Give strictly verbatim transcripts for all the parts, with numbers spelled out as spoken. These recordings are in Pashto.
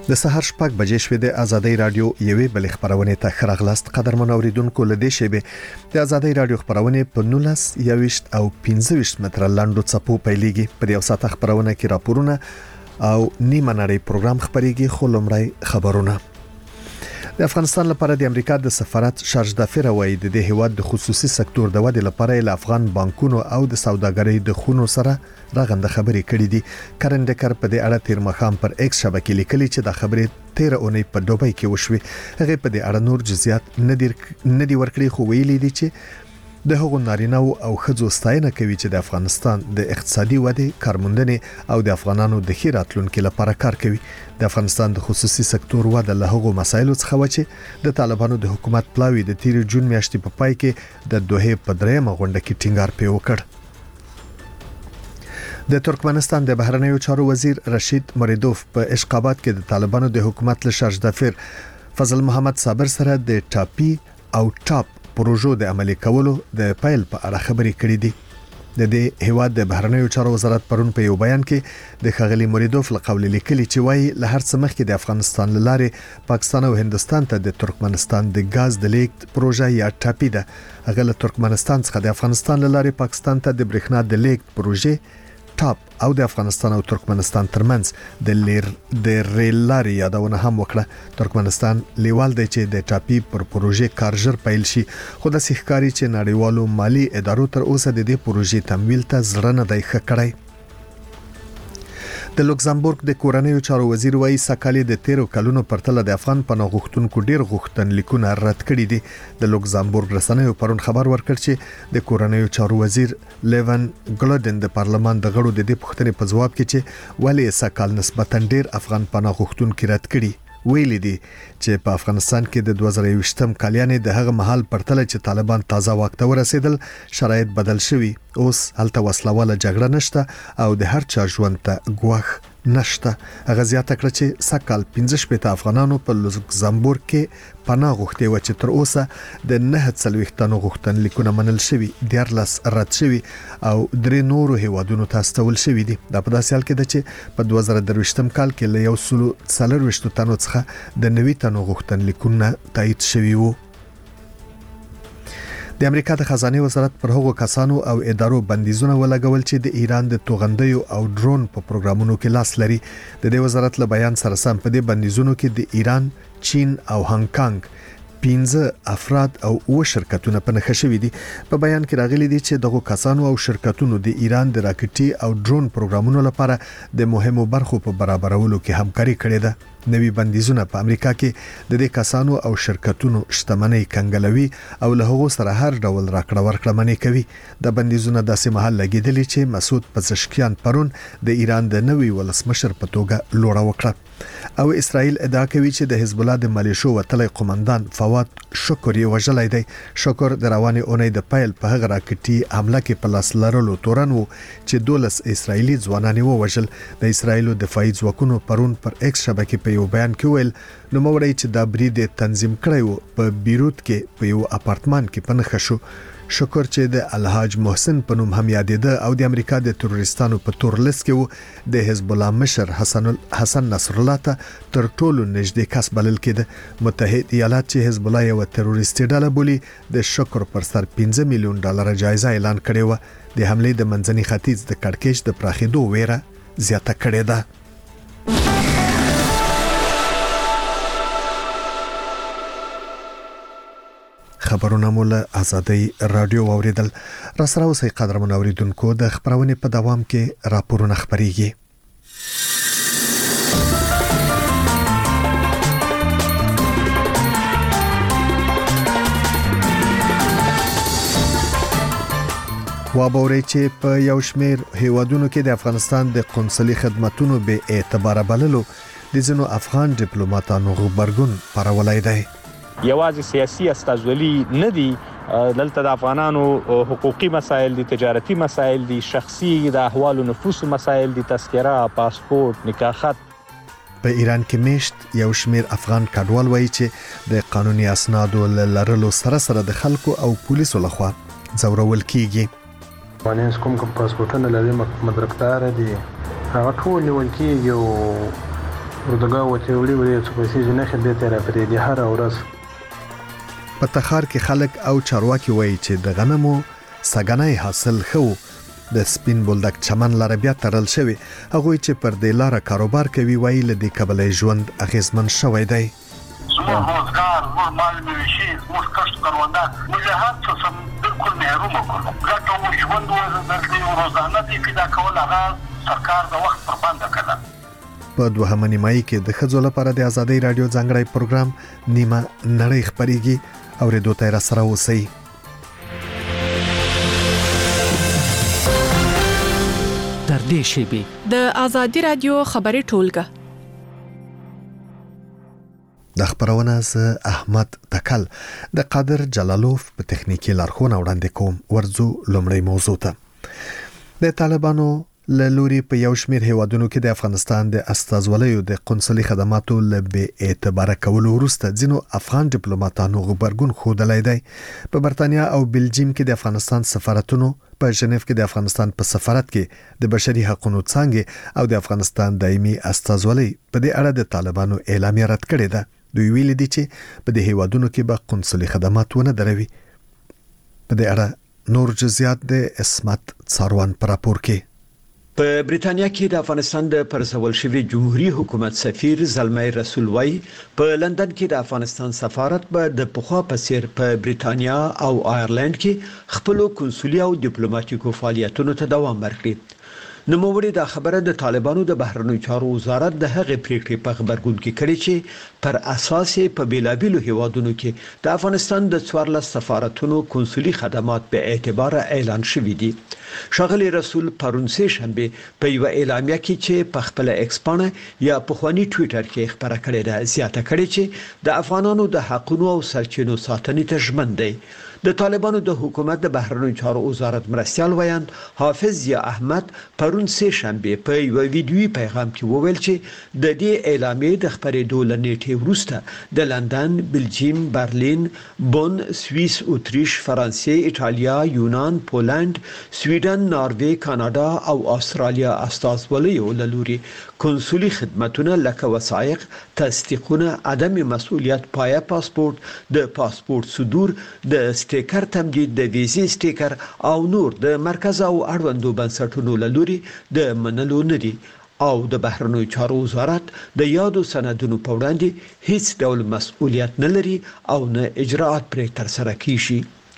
د سحر شپږ بجې شوې د ازادي رادیو یوې بل خبرونه ته خراغلاست قدرمن اوریدونکو لدې شیبه د ازادي رادیو خبرونه په نولس یوشت او پنځه ویشت متر لاندو چپو پیلېږي په یو ساعت خبرونه کې راپورونه او نیمه نړۍ پروګرام خبريږي خو لمړی خبرونه. د افغانستان لپاره د امریکا د سفارت شارج دافر وایي د هیواد د خصوصي سکتور د ودې لپاره د افغان بانکونو او د سوداګرۍ د خونو سره راغنده خبرې کړې دي. کرندکر په دې اړه تیر مخام پر ایکس شبکې لیکلي چې د خبرې تیر اونۍ په دوبۍ کې وشوي. هغه په دې اړه نور جزئیات نه دي ورکړي خو ویلي دي چې د هغو نارینه او ښځو ستاینه کوي چې د افغانستان د اقتصادي ودې کارموندنې او د افغانانو د ښه راتلونکو لپاره کار کوي. د افغانستان د خصوصي سکتور وده له هغو مسایلو څخه و چې د طالبانو د حکومت پلاوی د تیر جون میاشتې په پای کې د دوه په درېمه غونډه کې ټینګار پی وکړ. د ترکمنستان د بهرنیو چارو وزیر رشید مریدوف په اشقابات کې د طالبانو د حکومت له شارج دافر فضل محمد صابر سره د ټاپی او ټاپ پروژو د عملي کولو د پایل په اړه خبرې کړې دي. د دې هیواد د بهرنیو چارو وزارت پرون په یو بیان کې د خغلی مریدوف له قول لیکلي چې وایي له هر څه مخکې د افغانستان لاره پاکستان او هندستان ته د ترکمنستان د غاز د لیک پروژه یا ټاپی ده. هغه له ترکمنستان څخه د افغانستان لاره پاکستان ته د برېښنا د لیک پروژه ټاپ او د افغانستان او ترکمنستان ترمنځ د لیر د ریل لارې یادونه هم وکړه. ترکمنستان لیوال دی چې د ټاپی پر پروژه کارژر پیل شي خو د سحکاري چې نړیوالو مالی ادارو تر اوسه د دې پروژې تمویل ته زړه نه دی ښه کړی. د لوکزامبورګ د کورنیو چارو وزیر وایي سکالي د تیرو کلونو پرتله د افغان پناه غوښتونکو ډیر غوښتنلیکونه رد کړي دي. د لوکزامبورګ رسنیو پرون خبر ورکړ چې د کورنیو چارو وزیر لیون ګلودن د پارلمان د غړو د دې پوښتنې په جواب کې چې ولې سکال نسبتا ډیر افغان پناه غوښتونکو رد کړي ویلي دي چې په افغانستان کې د دوه زره یوویشتم کال یعنی د هغه مهال پرتله چې طالبان تازه وخت ورسېدل شرایط بدل شوي. اوس هلته وسلواله جګړه نشته او د هر چا ژوند ته ګواښ نشته. هغه زیاته کړه چې سکال پنځه شپږ افغانانو په لوکزامبورګ کې پناه غوښتي و چې تر اوسه د نه څلوېښت غوښتنلیکونه منل شوي دیارلس رد شوي او درې نورو هیوادونو ته استول شوي دي. دا په داسې حال کې ده چې په دوه زره درویشتم کال کې له یو سلو څلرویشت تنو څخه د نوي تنو غوښتنلیکونه تایید شوي وو. د امریکا د خزانه وزارت پر هغو کسانو او ادارو بندیزونه ولګول چې د ایران د توغندیو او ډرون په پروګرامونو کې لاس لري. د دې وزارت له بیان سره سم په دې بندیزونو کې د ایران، چین او هانګ کانګ پنځه افراد او و شرکتونه په نښه شوي دي. په بیان کې راغلي دي چې دغه کسانو او شرکتونو د ایران د راکټي او ډرون پروګرامونو لپاره د مهمو برخو په برابرولو کې همکاري کړې ده. نوي بندیزونه په امریکا کې د دې کسانو او شرکتونو شتمنۍ کنګلوي او له هغو سره هر ډول راکړه ورکړه منې کوي. د بندیزونه داسې مهال لګیدلي چې مسعود پزشکیان پرون د ایران د نوي ولسمشر په توګه لوړه وکړه او اسرائیل ادعا کوي چې د حزب الله د ملیشو وتلی قومندان فواد شکر یې وژلی دی. شکر د روانې اونۍ د پیل په هغه راکټي حمله کې په لاس لرلو تورن وو چې دولس اسرائیلي ځوانان یې ووژل. د اسرائیلو دفاعي ځواکونو پرون پر ایکس شبکې په یو بیان کې ویل نو موري چې دا برید تنظیم کړی وو په بیروت کې په یو اپارتمان کې پنځه شو. شکر چې د الحاج محسن په نوم هم یادېده او د امریکا د تروریستانو په تور لیست کې وو. د حزب الله مشر حسن حسن نصر الله ته تر ټولو نږدې کس بلل کېده. متحد ایالات چې حزب الله یو تروریستي ډله بولي د شکر پر سر پنځه میلیون ډالر جایزه اعلان کړې و. د حمله د منځني ختیځ د کړکېچ د پراخېدو ویره زیاته کړې ده. خبرونه مول ازادي رادیو اوریدل. را سره اوسئ قدرمن اوریدونکو د خبرونې په دوام کې راپورونه خبريږي. وابوري چې په یو شمېر هیوادونو کې د افغانستان د قونسلي خدماتونو به اعتبار بللو د ځینو افغان ډیپلوماټانو غبرګون پرولای دی. یوازې سیاسي استازولي نه دي، دلته د افغانانو حقوقي مسایل دي، تجارتي مسایل دي، شخصي د احوال او نفوس مسایل دي، تذکره، پاسپورت، نکاح خط. په ایران کې میشت یو شمیر افغان کډوال وایي چې د قانوني اسنادو لرلو سره سره د خلکو او پولیسو لخوا ځورول کیږي. افغانان کوم کوم پاسپورتونه لري مدرکدار دي هغه ټول نیول کیږي او اردوګاه وته وړي وړي څه پیسې نه خدای ته را پرې دي هر ورځ. په تخار کې خلک او چارواکي وایي چې د غنمو سګنای حاصل خو د سپین بولدک چمن لاره بیا ترل شوی. هغه چې پر دې لاره کاروبار کوي وایي له دې کبلې ژوند اغیزمن شوی دی. زموږ روزګار، زموږ مال مویشي، زموږ کښت کروندګر موږ هر څه سم بالکل محروم کړو. ځکه مو ژوند ورته روزانه دي پیدا کول هغه سرکار د وخت پر باندې کړل. په دوهمه نیمایي کې د ښځو لپاره د ازادۍ رادیو ځانګړی پروګرام نیمه نړۍ خبريږي او ریډیو تیر سره اوسئ. تر دې شی د ازادۍ رادیو خبري ټولګه د خبرونه ز احمد تکل د قادر جلالوف په تخنیکی لارښوونه وړاندې کوم. ورځو لومړی موضوع ته د طالبانو له لوري په یو شمېر هیوادونو کې د افغانستان د استازولیو د قونسلي خدماتو له بې اعتباره کولو وروسته ځینو افغان ډیپلوماټانو غبرګون ښودلی دی. په برتانیا او بلجیم کې د افغانستان سفارتونو، په ژنیف کې د افغانستان په سفارت کې د بشري حقوقو څانګې او د افغانستان دایمي استازولي په دې اړه د طالبانو اعلامیه رد کړې ده. دوی ویلي دي چې په دې هیوادونو کې به قونسلي خدمات ونه دروي. په دې اړه نور جزئیات د اسمت څاروان پر راپور کې. په بریتانیا کې د افغانستان د پرځول شوی جمهوریت حکومت سفیر زلمي رسول وای په لندن کې د افغانستان سفارت به د پخوا په څیر په بریتانیا او آیرلند کې خپل کنسولي او ډیپلوماټیکو فعالیتونو ته دوام ورکړي. نوموړي دا خبره د طالبانو د بهرنیو چارو وزارت د هغې پریکړې په خبرګون کې کړې چې پر اساس په بیلابیلو هیوادونو کې د افغانستان د څوارلس سفارتونو کنسولي خدمات به اعتبار اعلان شوي دي. شاغلی رسول پرون سه شنبه په یو اعلامیه کې چې په خپل ایکس پاڼه یا په خواني ټوئیټر کې خبره کړې ده زیاته کړې چې د افغانانو د حقوقو او سرچینو ساتنې ته ژمن دی. د طالبانو د حکومت د بهرنیو چارو وزارت مرستيال ویاند حافظ یا احمد پرون سه شنبه په یو ویډیوي پیغام کې وویل چې د دې اعلامیې د خبرېدو لنیټه وروسته د لندن، بلجیم، برلین، بون، سوئیس، اتریش، فرانسې، ایټالیا، یونان، پولند، سویډن، ناروې، کاناډا او استرالیا استازولیو له لوري کنسولي خدماتونه لکه وثایق، تصدیقونه، عدم مسؤلیت پایه پاسپورت، د پاسپورت صدور، د سټیکر تمدید، د ویزې سټیکر او نور د مرکز او اړوندو بنسټونو له لوري د منلو نه دي او د بهرنیو چارو وزارت د یادو سندونو په وړاندې هیڅ ډول مسؤلیت نه لري او نه اجراءات پرې تر سره کیږي.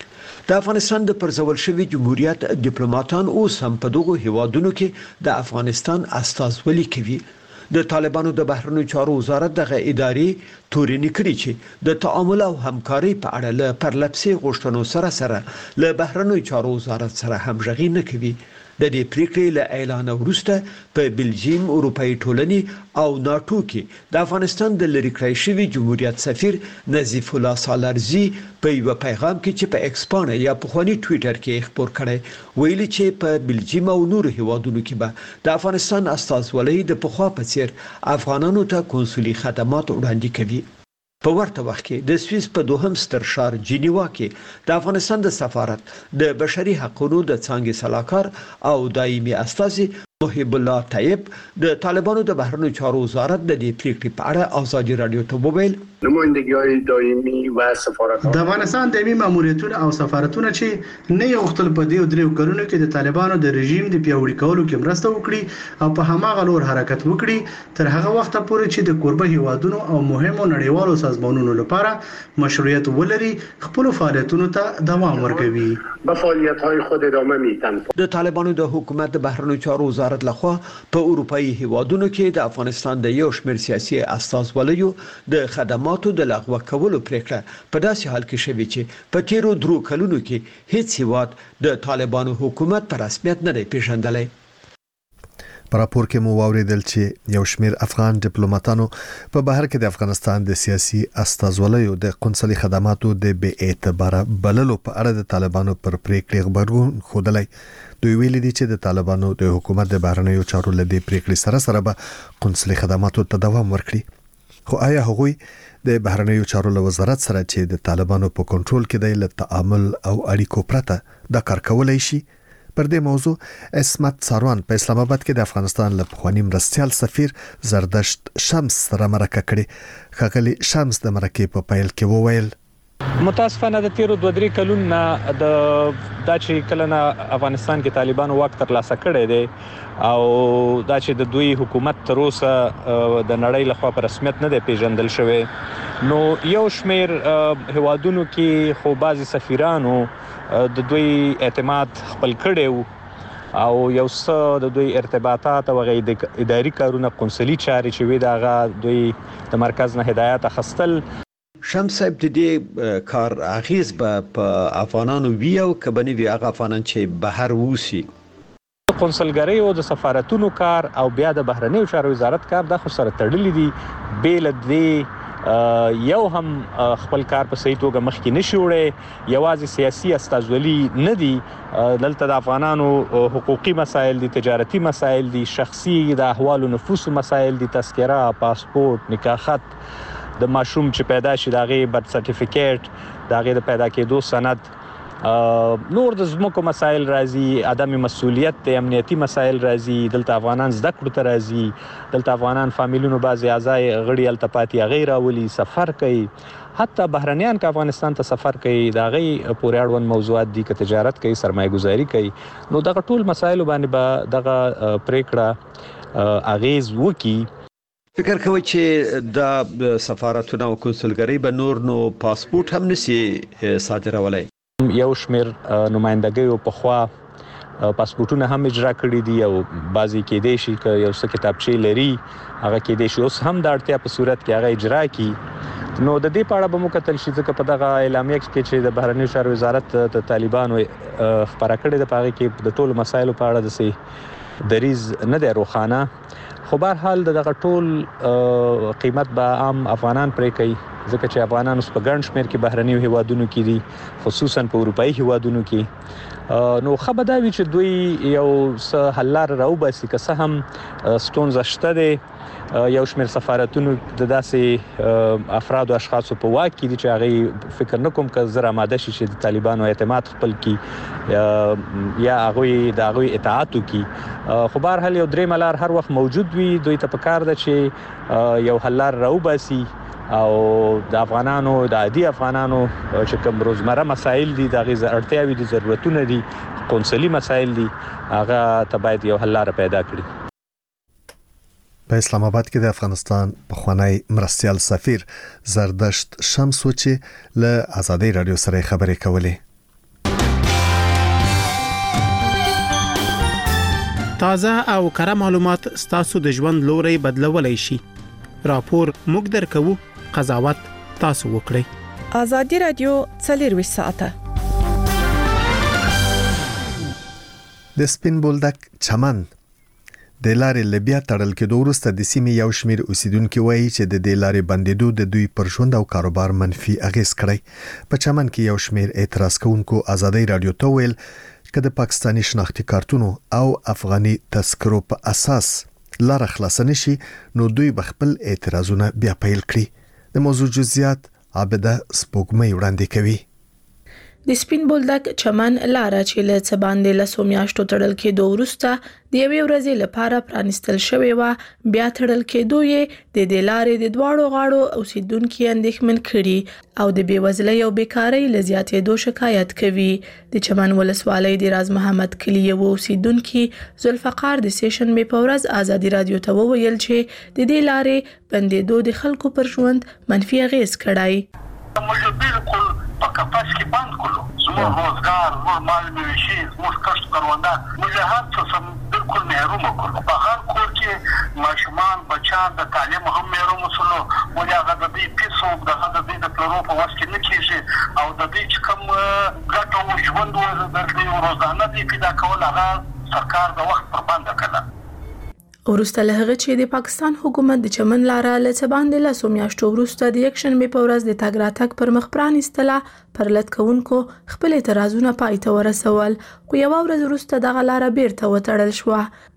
د افغانستان د پرځول شوی جمهوریت ډیپلوماټان اوس هم په دغه هیوادونو کې د افغانستان استازولي کوي. د طالبانو د بهرنیو چارو وزارت دغه ادارې تورینی کړی چې د تعامل او همکاري په اړه له پرلپسې غوښتنو سره سره له بهرنیو چارو وزارت سره همغږي نه کوي. د دې پریکړې له اعلان وروسته په بلجیم، اروپאי ټولنې او ناتو کې د افغانستان د لری کړی شوی جمهوریت سفیر نظیف الله سالارزی په یو پیغام کې چې په ایکس پاڼه یا په خواني ټوئیټر کې خبر کړی ویلي چې په بلجیم او نورو هیوادونو کې به د افغانستان استازولۍ د پخوا په څیر افغانانو ته کنسولي خدمات وړاندې کوي. په ورته وخت کې د سوئیس په دوهم ستر ښار جنیوا کې د افغانستان د سفارت د بشري حقوقو د څانګې صلاحکار او دایمي استازي محب الله طیب د طالبانو د بهرنیو چارو وزارت د دې پریکړې په اړه ازادي رادیو ته وویل نمایندګي دایمي و سفارتونه د افغانستان دایمي ماموریتونه او سفارتونه چې نه یو خپل په دې درې کلونو کې د طالبانو د رژیم د پیاوړي کولو کې مرسته وکړي او په هماغه لور حرکت وکړي تر هغه وخت پورې چې د قربه هیوادونو او مهمو نړیوالو سازمانونو لپاره مشروعیت ولري خپل فعالیتونو ته دوام ورکوي. به فعالیت‌های خود ادامه میدن. د طالبانو د حکومت د بهرنیو چارو وزارت لخوا په اروپאי هیوادونو کې د افغانستان د یو شمېر سیاسي استازولیو د خدماتو د لغوه کولو پریکړه په داسې حال کې شوې چې په تیرو درو کلونو کې هیڅ هیواد د طالبانو حکومت په رسمیت نه دی پیژندلی. په راپور کې مو واوریدل چې یو شمېر افغان ډیپلوماټانو په بهر کې د افغانستان د سیاسي استازولیو د قونسلي خدماتو د بې اعتباره بللو په اړه د طالبانو پر پریکړې خبرګون ښودلی. دوی ویلي دي چې د طالبانو د حکومت د بهرنیو چارو له دې پریکړې سره سره به قونسلي خدماتو ته دوام ورکړي. خو آیا هغوی د بهرنیو چارو له وزارت سره چې د طالبانو په کنټرول کې دی له تعامل او اړیکو پرته دا کار کولای شي؟ پر دې موضوع اسمت ساروان په اسلام آباد کې د افغانستان له پخوانی مرستيال سفیر زردشت شمس سره مرکه کړې. خغلی شمس د مرکه په پیل کې وویل متاسفانه د تیرو دوه درې کلونو نه د د چې کلنه افغانستان کې طالبانو وخت تر لاسه کړی دی او دا چې د دوی حکومت تر اوسه د نړۍ لخوا په رسمیت نه دی پیژندل شوی. نو یو شمیر هوادونو کې خو بعضی سفیرانو د دوی اعتماد خپل کړي او یو څه د دوی ارتباطات او غیر اداري کارونه قونسلي چاري چې وی داغه دوی د مرکز نه هدایت اخستل. شمس صاحب د دې کار اغیز په افغانانو وی او کبنی وی هغه افغانان چې بهر ووسی قونسلګری او د سفارتونو کار او بیا د بهرنیو چارو وزارت کار د خو سره تړلې دي. بیل د یو هم خپل کار په صحیح توګه مخکې نشي وړي. یوازې سیاسي استازولي نه دي، دلته د افغانانو حقوقي مسایل دي، تجارتي مسایل دي، شخصي د احوال او نفوس مسایل دي، تذکره، پاسپورت، نکاح خط، د ماشوم چې پیدا شي داغه برت سرټیفیکیټ، داغه د پیدا کېدو سند، نور د زموږ مسایل راځي، عدم مسؤلیت، د امنیتي مسایل راځي. دلته افغانان زده کړو ته راځي، دلته افغانان فامیلونو بعضي اعضای غړي التپاتي غیر اولی سفر کوي، حتی بهرنیان که افغانستان ته سفر کوي دا غي پورې اړوند موضوعات دي، که تجارت کوي، سرمایه گذاري کوي. نو دغه ټول مسایل باندې به دغه پریکړه اغیز وکي. فکر کوي چې د سفارتونو او کنسولګری به نور نو پاسپورت هم نسی صادرولای. یو شمیر نمائندګیو په خوا پاسپورتونه هم اجرا کړی دي او بعضی کې دي شي که یو څه کتابچې لري هغه کې دي شي اوس هم د اړتیا په صورت کې هغه اجرا کی. نو د دې په اړه به مو کتل شي ځکه په دغه اعلامیه کې چې د بهرنیو چارو وزارت د طالبانو خبره کړې ده په هغه کې د ټولو مسایلو په اړه د سي دریز نه دی روخانه. خو بهر حال دغه ټول قیمت به عام افغانان پرې کوي ځکه چې افغانان اوس په ګڼ شمېر کې بهرنیو هیوادونو کې دي، خصوصا په اروپایي هیوادونو کې. نو خبر دا وی چې دوی یو څه حل لار راوباسي که څه هم ستونزه شته دی. یو شمېر سفارتونو د داسې افراد او اشخاصو په واک کې دي چې هغه فکر نه کوم که زر آماده شي چې د طالبانو اعتماد خپل کی یا هغه د هغه اطاعت وکي. خو بهر حال یو درې ملار هر وخت موجود وي، دوی ته پکار ده چې یو حل لار راوباسي او د افغانانو د عادي افغانانو چې کوم روزمره مسایل دي د غي اړتیاوي دي، ضرورتونه دي، قونسلي مسایل دي، هغه ته باید یو حل لار پیدا کړي. په اسلام آباد کې د افغانستان پخوانی مرستيال سفیر زردشت شمس چې له آزادۍ رادیو سره خبرې کولې. تازه او کره معلومات ستاسو د ژوند لوري بدلولای شي. راپور موږ درکو، قضاوت تاسو وکړئ. آزادۍ رادیو څلور ساعته د سپین بولدک چمن د لارې لبیا تړل کېدو وروسته د سیمې یو شمېر اوسیدونکو وایي چې د دې لارې بندیدو د دوی پر ژوند او کاروبار منفي اغیز کړی. په چمن کې یو شمېر اعتراض کوونکو آزادۍ رادیو ته ویل چې د پاکستاني شناختی کارتونو او افغاني تذکرو په اساس لار خلاص نشي نو دوی بخپل اعتراضونه بیا پیل کړي. د موضوع جزئیات عابده سپوږمۍ وړاندې کوي. د سپین بولدک چمن لاره چې له څه باندې له سومیاشتو تړل کېدو وروسته د یوې ورځې لپاره پرانستل شوې و، بیا تړل کېدو یې د دې لارې د دواړو غاړو اوسیدونکو اندېښمن کړي او د بېوزلۍ او بیکارۍ له زیاتېدو شکایت کوي. د چمن ولسوالۍ د راز محمد کلی یو اوسیدونکو ذوالفقار د سیشنبې په ورځ آزادۍ رادیو ته وویل چې د دې لارې بندیدو د خلکو پر ژوند منفي اغیز کړی. په کپاس کې بند کړو، زموږ روزګار، زموږ مال مویشي، زموږ کښت کروندګر، موږ هر څه سم بالکل محروم کړو. په هر کور کې ماشومان بچان د تعلیم هم محروم شول. ولې هغه د دې پیسو د هغه د دې د پلانو په واسطه کې نه کیږي او د دې چې کوم ګټه او ژوند ورته د روزانه دی پیدا کول هغه سرکار د وخت پر باندې کړل. ورسته له هغه چې د پاکستان حکومت د چمن لاره له څه باندې له سومیاشتو وروسته د یک شنبې په ورځ د تګ راتګ پر مخ پرانیستله، پر لټ کوونکو خپل اعتراضونه پای ته ورسول. خو یو ورځ وروسته دغه لاره بیرته وتړل شوه.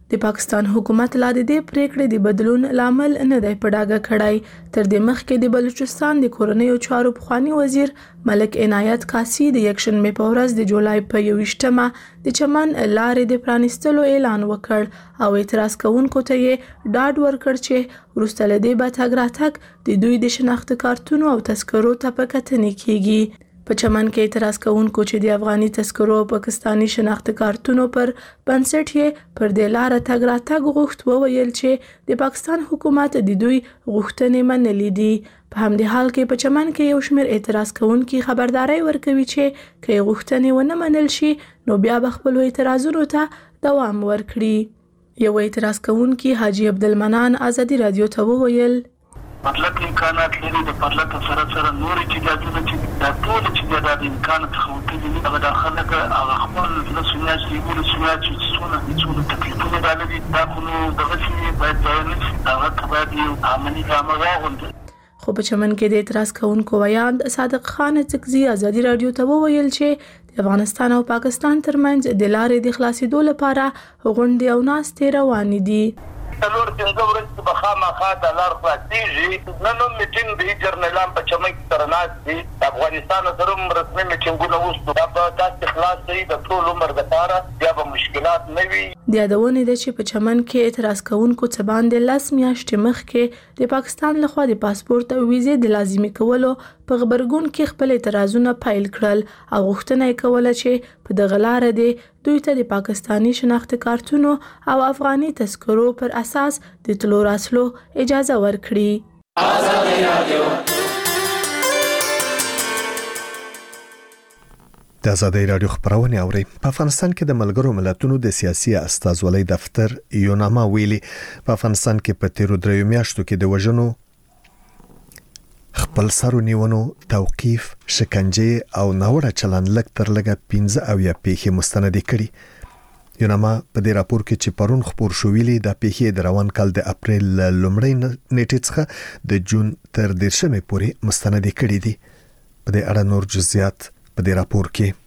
د پاکستان حکومت لا د دې پریکړې د بدلون لامل نه دی په ډاګه کړای. تر دې مخکې د بلوچستان د کورنیو چارو پخوانی وزیر ملک عنایت قاسی د یکشنبه په ورځ د جولای په یوویشتمه د چمن لارې د پرانیستلو اعلان وکړ او اعتراض کوونکو ته یې ډاډ ورکړ چې وروسته له دې به تګ راتګ د دوی د شناخت کارتونو او تذکرو ته په کتنې کیږي. په چمن کې اعتراض کوونکو چې د افغاني تذکرو او پاکستانی شناخت کارتونو پر بنسټ یې پر دې لار تګ راتګ غوښت وویل چې د پاکستان حکومت د دوی غوښتنې منلې دي. په همدې حال کې په چمن کې یو شمېر اعتراض کوونکي خبرداري ورکوي چې که غوښتنې ونه منل شي نو بیا به خپل اعتراضونو ته دوام ورکړي. یو اعتراض کوونکی حاجی عبدالمنان آزادی رادیو ته وویل مطلب امکانات لري د پرلط سره سره نور چې د چې د ټول چې د امکانات خوته دي هغه داخله هغه خپل د سنیاس یو سنیاس چې څونه څونه تکلیفونه دالي دا کومه دغه چې باید ځای هغه باید یو عملي عمل راغونډي. خو په چمن کې د اعتراض کوونکو ویاند صادق خان تکزی آزادی رادیو ته وویل چې د افغانستان او پاکستان ترمنځ د لارې د خلاصېدو لپاره غونډې او ناستې روانې دي. څلور پنځه ورځې به خامخا د لار خلاصېږي. نن هم میټینګ د جرنیلان په چمن کې سره ناست دي. د افغانستان سره هم رسمي میټینګونه وشو. دا به داسې خلاص شي د ټول عمر دپاره بیا به مشکلات نه وي. د یادونې ده چې په چمن کې اعتراض کوونکو څه باندې لس میاشتې مخکې د پاکستان لخوا د پاسپورت او ویزې د لازمي کولو په غبرګون کې خپل اعتراضونه پیل کړل او غوښتنه یې کوله چې په دغه لاره د دوی ته د پاکستانی شناخت کارتونو او افغاني تذکرو پر اساس د تلو راتلو اجازه ورکړي. آزادي رادیو د آزادۍ رادیو خبرونه اوري. په افغانستان کې د ملګرو ملتونو د سیاسي استازولۍ دفتر یوناما ویلي په افغانستان کې په تیرو دریو میاشتو کې د وژنو، خپل سرو نیونو، توقیف، شکنجه او ناوړه چلند لږ تر لږه پنځه اویا پیښې مستندې کړي. یوناما په دې راپور کې چې پرون خبر شو ویلي د پیښې د روان کال د اپریل لومړۍ نیټې څخه د جون تر دیرشمې پورې مستندې کړي دي. په دې اړه نور جزئیات په دې راپور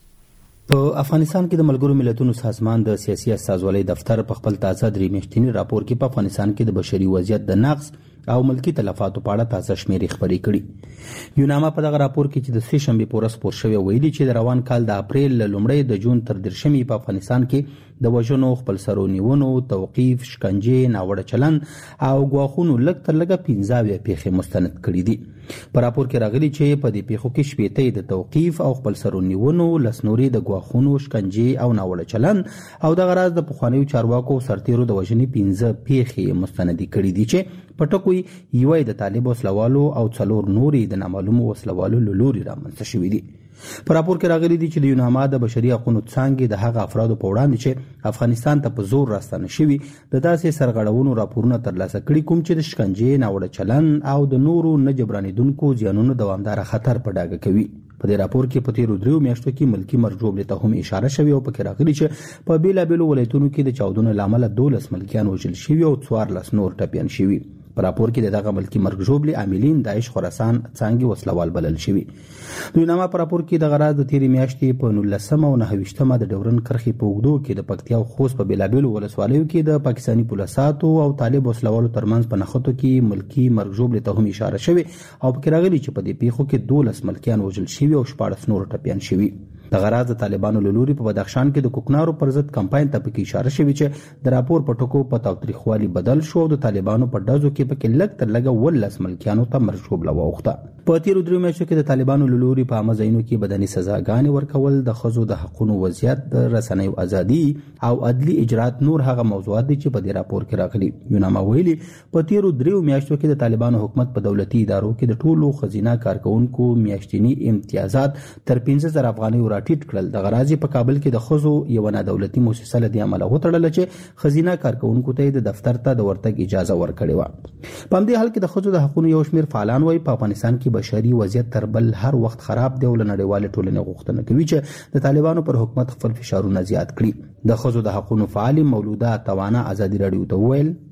کې. په افغانستان کې د ملګرو ملتونو سازمان د سیاسي استازولۍ دفتر په خپل تازه درې میاشتنی راپور کې په افغانستان کې د بشري وضعیت د نقص او ملکی تلفاتو په اړه تازه شمیرې خبرې کړي. یوناما په دغه راپور کې چې د سه شنبه په ورځ خپور شوی ویلي چې د روان کال د اپریل لومړۍ د جون تر دیرشمې په افغانستان کې د وژنو، خپل سرو نیونو، توقیف، شکنجه، ناوړه چلند او ګواښونو لږ تر لږه پنځه اویا پیښې مستند کړي دي. په راپور کې راغلي چې په دې پیښو کې شپېته د توقیف او خپل سرو نیونو، لس نورې د ګواښونو، شکنجه او ناوړه چلند او دغه راز د پخوانیو چارواکو سرتیرو د وژنې پنځه پیښې مستند کړي دي چې په ټکو یوه د طالب وسلوالو او څلور نورې د نامعلومو وسلوالو له لوري رامنځته شوي دي. په راپور کې راغلي دي چې د یوناما د بشري حقوقو څانګې د هغه افرادو په وړاندې چې افغانستان ته په زور راستنه شوي د داسې سرغړونو راپورونه ترلاسه کړي کوم چې د شکنجې، ناوړه چلند او د نورو نه جبرانېدونکو زیانونو دوامداره خطر په ډاګه کوي. په دې راپور کې په تیرو دریو میاشتو کې ملکی مرګ ژوبلې ته هم اشاره شوې او پکې راغلي چې په بیلابیلو ولایتونو کې د چاودنو له امله دولس ملکیان وژل شوي او څوارلس نور ټپیان شوي. په راپور کې د دغه ملکی مرګ ژوبلې عاملین داعش خراسان څانګې وسلوال بلل شوي. د یوناما په راپور کې د غراض د تیرې میاشتې په نولسمه او نهه ویشتمه د ډورن کرښې په اوږدو کې د پکتیا او خوست په بیلابیلو ولسوالیو کې د پاکستاني پولیساتو او طالب وسلوالو ترمنځ په نښتو کې ملکی مرګ ژوبلې ته هم اشاره شوې او پکې راغلي چې په دې پیښو کې دولس ملکیان وژل شوي او شپاړس نور ټپیان شوي. د غراض د طالبانو له لوري په بدخشان کې د کوکنارو پر ضد کمپاین ته پکې اشاره شوې چې د راپور په ټکو په تاوتریخوالي بدل شو او د طالبانو په ډزو کې پکې لږ تر لږه ولس ملکیانو ته مرګ ژوبله واوښته. په تیرو دریو میاشتو کې د طالبانو له لوري په عامه ځایونو کې بدني سزاګانې ورکول، د ښځو د حقونو وضعیت، د رسنیو ازادي او عدلي اجرات نور هغه موضوعات دي چې په دې راپور کې راغلي. یوناما ویلي په تیرو دریو میاشتو کې د طالبانو حکومت په دولتي ادارو کې د ټولو خزینه کارکونکو میاشتني امتیازات تر پنځه زره افغانۍ راټیټ کړل. د غراض په کابل کې د ښځو یو نه دولتي مؤسسه له دې عمله وتړله چې خزینه کارکونکو ته د دفتر ته د ورتګ اجازه ورکړې وه. په همدې حال کې د ښځو د حقونو یو شمېر فعالان وایي په افغانستان کې بشري وضعیت تر بل هر وخت خراب دی او له نړیوالې ټولنې غوښتنه کوي چې د طالبانو پر حکومت خپل فشارونه زیات کړي. د ښځو د حقونو فعال مولوده توانا آزادي رادیو ته وویل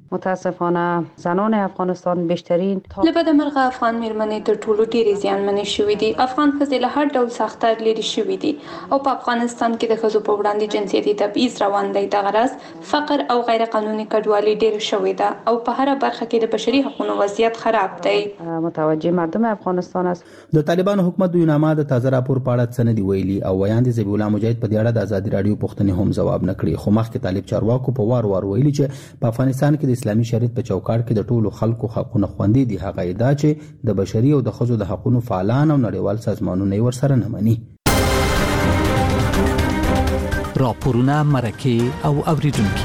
متاسفانه زنان افغانستان بیشترین لبد مرغ افغان میرمنې تر ټولو ډېرې زیانمنې شوې دي. افغان ښځې له هر ډول سختۍ لرې شوې دي او په افغانستان کې د ښځو په وړاندې جنسیتي تبعیض روان دی. دغه راز فقر او غیر قانوني کډوالي ډېره شوې ده او په هر برخه کې د بشري حقوقو وضعیت خراب دی. متوجه مردم افغانستان است. د طالبانو حکومت د یوناما د تازه راپور په اړه څه نه دی ویلي او ویاند ذبیح الله مجاهد په دې اړه د ازادي رادیو پوښتنې هم ځواب نه کړي. خو مخکې طالب چارواکو په وار وار ویلي چې په افغانستان کې د اسلامي شریعت په چوکاټ کې د ټولو خلکو حقوقونه خوندي دي. هغه ادعا چې د بشري او د ښځو د حقوقو فعالان او نړیوال سازمانونه یې ورسره نه مني. راپورونه مرکه او اوریدونکو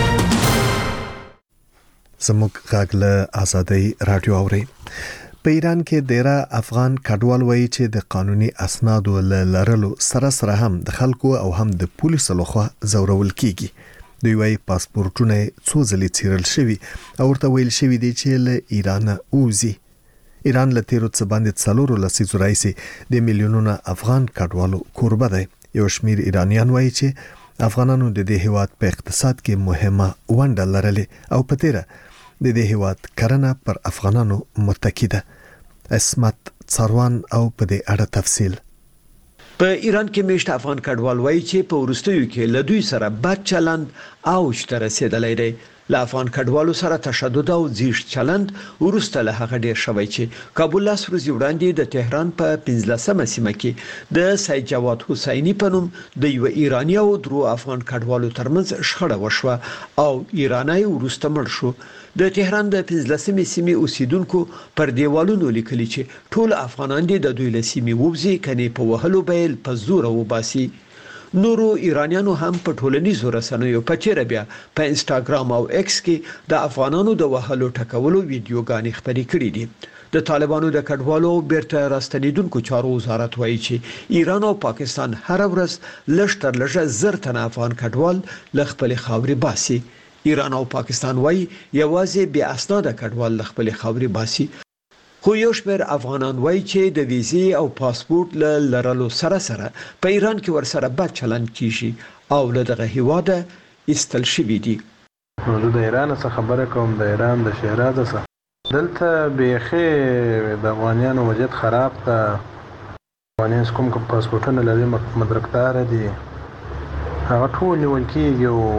زموږ غږ له آزادۍ رادیو اوري. په ایران کې ډیره افغان کډوال وایي چې د قانوني اسنادو لرلو سره سره هم د خلکو او هم د پولیسو لخوا زورول کیږي. دوی وايي پاسپورتونه څو ځلې څیرل شوي او ورته ویل شوي دي چې له ایران اوزي. ایران له تیرو څه باندې څلورو لسیزو راهیسې د میلیونونو افغان کډوالو کوربه دی. یو شمیر ایرانیان وايي چې افغانانو د دې هیواد په اقتصاد کې مهمه ونډه لرلې او په تیره د دې هیواد کرنه پر افغانانو متکی ده. اسمت څاروان او په دې اړه تفصیل. په ایران کې میشت افغان کډوال وایي چې په ورستیو کې له دوی سره بد چلند اوج ته رسیدلی دی. له افغان کډوالو سره تشدد او زیږ چلند ورسته له هغه ډیر شوی چې کابل لاس ورځې وړاندې د تهران په پنځلسمه سیمه کې د سید جواد حسینی په نوم د یو ایرانی او درو افغان کډوالو ترمنځ شخړه وشوه او ایرانی ورسته مړ شو. د تهران د پنځلسمې سیمې اوسیدونکو پر دیوالونو لیکلي چې ټول افغانان د دوی له سیمې ووزي کني په وهلو بیل په زور وباسي. نورو ایرانیانو هم په ټولنیزو رسنیو په چیرې بیا په انستګرام او ایکس کې د افغانانو د وهلو ټکولو ویډیوګانې خپرې کړې دي. د طالبانو د کډوالو بیرته راستنیدونکو چارو وزارت وایي چې ایران او پاکستان هر ورځ لږ تر لږه زر تنه افغان کډوال له خپل خاورې باسي. ایران او پاکستان وایي یوازې بیا اسناد کډوال له خپل خاورې باسي. خو یو شمېر افغانان وایي چې د ویزې او پاسپورت له لرلو سره سره په ایران کې ورسره بد چلند کیږي او له دغه هیواده ایستل شوي دي. زه د ایران څخه خبره کوم، د ایران د شیراز څخه. دلته بیخي د افغانانو وضعیت خراب ده. افغانان کوم کوم پاسپورتونه لري مدرکدار دي هغه ټول نیول کیږي او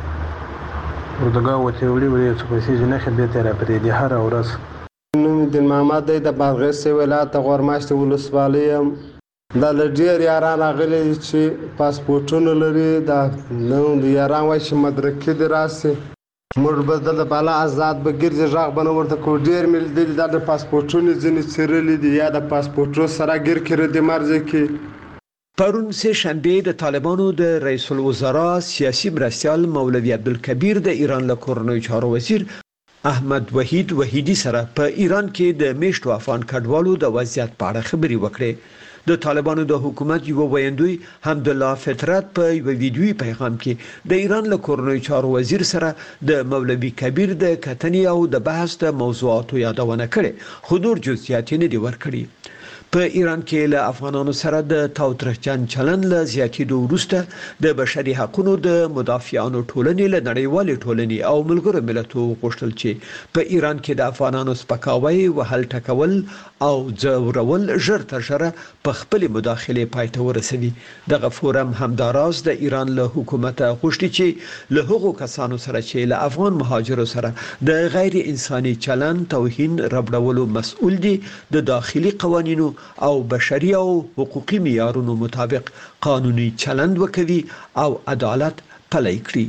ورته وتې وړي وړي څه پیسې نه خې بیرته راپرېږدي هره ورځ. نوم دین محمد دی د بادغیس ولایت د غورماشت ولسوالۍ یم. دا له ډېر یاران راغلي چې پاسپورټونه لري، دا نو د یاران وایي چې مدرکې دې راسي موږ به دلته بالا آزاد به ګرځي غږ به نه ورته کوو. ډېر مې لیدلي دا د پاسپورټونو ځینې څیرلي دي یا د پاسپورټونو سره ګیر کړي دي مرزه کې. پرون سه شنبه د طالبانو د رئیس الوزرا سیاسي مرستیال مولوی عبدالکبیر د ایران له کورنۍ چارو وزیر احمد وحید وحیدی سره په ایران کې د میشتو افغان کډوالو د وضعیت په اړه خبرې وکړې. د طالبانو د حکومت یو ویندوی حمدالله فطرت په یو ویډیوي پیغام کې د ایران له کورنۍ چارو وزیر سره د مولوی کبیر د کتنې او د بحث د موضوعاتو یادونه کړې، خو نور جزئیات نه دي ورکړي. په ایران کې له افغانانو سره د تاوتریخجن چلن له زیاتېدو وروسته د بشري حقوقو د مدافعانو ټولنې له نړیوالې ټولنې او ملګرو ملتونو غوښتل چې په ایران کې د افغانانو سپکاوی وهل ټکول او ځورول ژر تر ژره په خپل مداخله پای ته ورسوي. دغه فورم همداراز د ایران له حکومت غوښتي چې له هغو کسانو سره چې له افغان مهاجرو سره د غیر انساني چلن توهین ربړولو مسؤل دي د داخلي قوانینو او بشري او حقوقي معیارونو مطابق قانوني چلند وکوي او عدالت پلی کړي.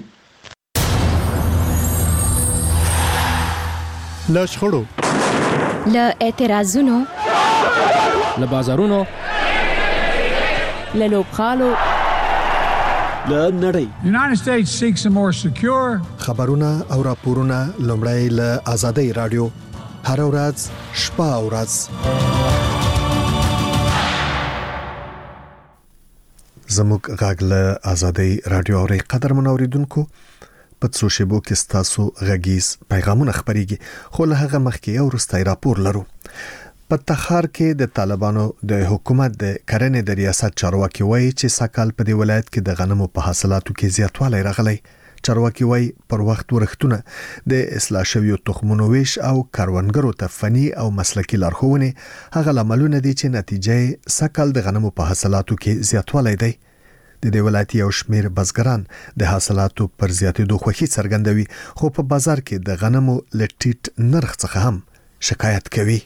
له شخړو، له اعتراضونو، له بازارونو، له لوبغالو، له نړۍ. United States seeks a more secure. خبرونه او راپورونه لومړی له آزادۍ رادیو هر ورځ شپه او ورځ. زموږ غږ له آزادۍ رادیو اوري. قدر منوریدونکو په څو شیبو کې ستاسو غږیز پیغامونه خبريږي، خو له هغه مخکې یو وروستی راپور لرو. په تخار کې د طالبانو د حکومت د کرنې د ریاست چارواکي وایي چې سکهال په دې ولایت کې د غنمو په حاصلاتو کې زیاتوالی راغلی، چارواکي وایي پر وخت ورښتونه د اصلاح شویو تخمونو ویش او کاروانګرو ته فني او مسلکي لارښوونې هغه لاملونه دي چې نتیجه سکل د غنمو په حاصلاتو کې زیاتوالی دی. د دې ولایت یو شمېر بزګران د حاصلاتو پر زیاتېدو خوښي څرګندوي، خو په بازار کې د غنمو له ټیټ نرخ څخه هم شکایت کوي.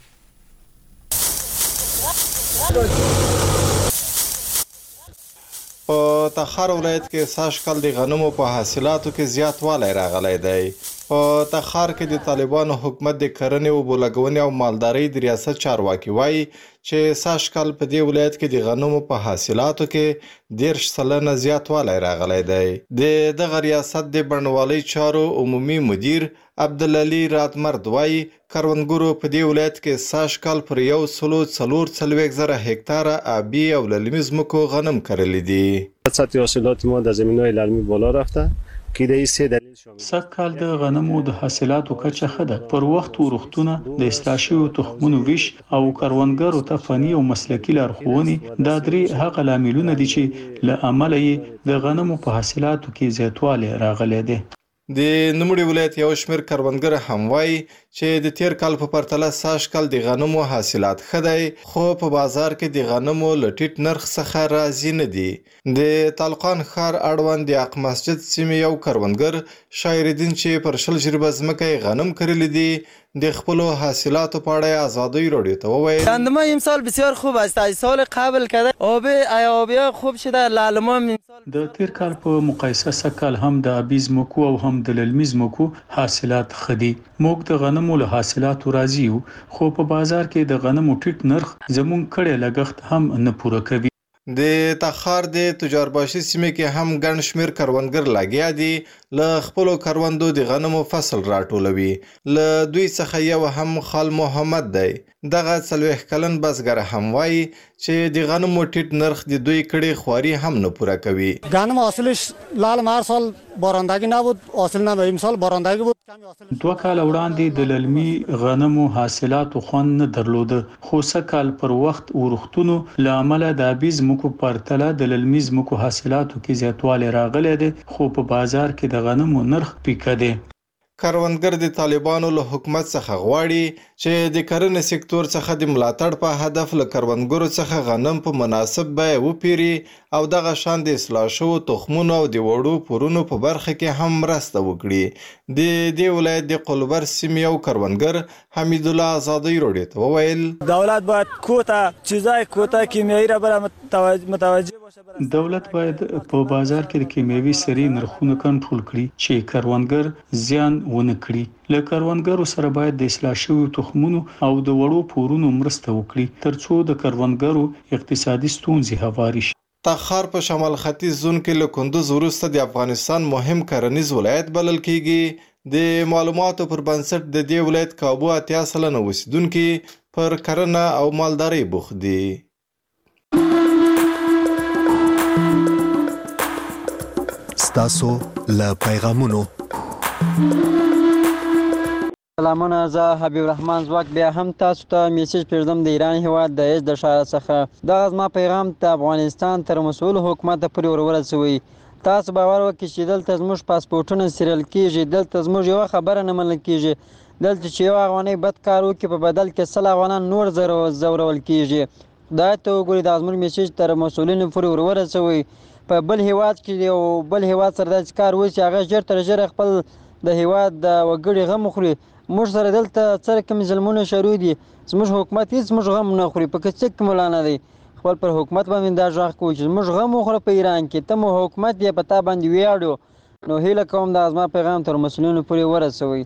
په تخار ولایت کې سږ کال د غنمو په حاصلاتو کې زیاتوالی راغلی دی. په تخار کې د طالبانو حکومت د کرنې، اوبو لګونې او مالدارۍ د ریاست چارواکي وایي چې سږ کال په دې ولایت کې د غنمو په حاصلاتو کې دیرش سلنه زیاتوالی راغلی دی. د دغه ریاست د بڼوالۍ چارو عمومي مدیر عبدالعلي راتمرد وایي کروندګرو په دې ولایت کې سږ کال پر یو سلو څلور څلوېښت زره هکتاره آبی او للمي ځمکو غنم کرلی دي. سطح حاصلات ما در زمین‌های للمی بالا رفته که د سه دلیل شامل. سږ کال د غنمو د حاصلاتو کچه ښه ده. پر وخت ورښتونه د اصلاح شویو تخمونو ویش او کروندګرو ته فني او مسلکي لارښوونې دا درې هغه لاملونه دي چې له امله یې د غنمو په حاصلاتو کې زیاتوالی راغلی دی. د نوموړي ولایت یو شمېر کروندګر هم وایي چې د تیر کال په پرتله سږ کال د غنمو حاصلات ښه دی، خو په بازار کې د غنمو له ټیټ نرخ څخه راضي نه دي. د تالقان ښار اړوند د اق مسجد سیمې یو کروندګر شاعرالدین چې پر شل جریبه ځمکه یې غنم کرلی دي د خپلو حاصلاتو په اړه ازادۍ راډیو ته وویل گندم امسال بسیار خوب است. از سال قبل کرده آب ایابی خوب شده. لالما د تیر کال په مقایسه سکل هم د ابي ځمکو او هم د للمي ځمکو حاصلات ښه دي. موږ د غنمو له حاصلاتو راضي یو، خو په بازار کې د غنمو ټیټ نرخ زموږ کړی لګښت هم نه پوره کوي. د تخار د تجارباشي سیمې کې هم ګڼ شمېر کروندګر لګیا دي له خپلو کروندو د غنمو فصل راټولوي. له دوی څخه یو هم خال محمد دی. دغه څلوېښت کلن بزګر هم وایي چې د غنمو ټیټ نرخ د دوی کړي خواري هم نه پوره کوي. غنم حاصلش لال هر سال بارندگی نبود، حاصل نبود. امسال بارندگی بود. دوه کال وړاندې د للمي غنمو حاصلاتو خوند نه درلوده، خو سکل پر وخت ورښتونو له امله د ابي ځمکو پرتله د للمي ځمکو حاصلاتو کې زیاتوالی راغلی دی، خو په بازار کې د غنمو نرخ پیکه دی. کروندګر د طالبانو له حکومت څخه غواړي چې د کرنې سکتور څخه د ملاتړ په هدف له کروندګرو څخه غنم په مناسب بیه وپیري او دغه شان د اصلاح شوو تخمونو او د وړو پورونو په برخه کې هم مرسته وکړي. د دې ولایت د قلبر سیمې یو کروندګر حمید الله ازادۍ راډیو ته وویل دولت باید کوتا چیزای کوتا کیمیایی را بر متوجه دولت باید په بازار کې د کیمیاوي سرې نرخونه کنټرول کړي چې کروندګر زیان ونه کړي. له کروندګرو سره باید د اصلاح شویو تخمونو او د وړو پورونو مرسته وکړي ترڅو د کروندګرو اقتصادي ستونزې هواري شي. تخار په شمال ختیځ زون کې له کندوز وروسته د افغانستان مهم کرنیز ولایت بلل کیږي. د معلوماتو پر بنسټ د دې ولایت کابو اتیا سلنه اوسیدونکي پر کرنه او مالدارۍ بوخت دي. ستاسو له پیغامونو سلامونه، زه حبیب الرحمن زواک بیا هم تاسو ته میسج پرېږدم د ایران هیواد د ایز د ښار څخه. دغه زما پیغام د افغانستان تر مسؤل حکومت پورې ورورسوئ. تاسو باور وکړئ چې دلته زموږ پاسپورټونه سیریل کیږي، دلته زموږ یوه خبره نه منل کیږي. دلته چې یو افغانۍ بد کار وکړي په بدل کې سل افغانان نور ځورول کیږي. خدای ته وګورئ، دا زموږ میسج تر مسؤلینو پورې ورورسوئ. په بل هیواد کې یو بل هیواد سره داسې کار وشي هغه ژر تر ژره خپل د هیواد د وګړي غم وخوري. موږ سره دلته څه رقم ظلمونه شروع دي، زموږ حکومت هېڅ زموږ غم نه خوري. په کڅک کې مولا نه دی. خپل پر حکومت باندې دا غږ کوي چې زموږ غم وخوره په ایران کې، ته مو حکومت یې په تا باندې ویاړو. نو هیله کوم دا زما پیغام تر مسؤلینو پورې ورسوئ.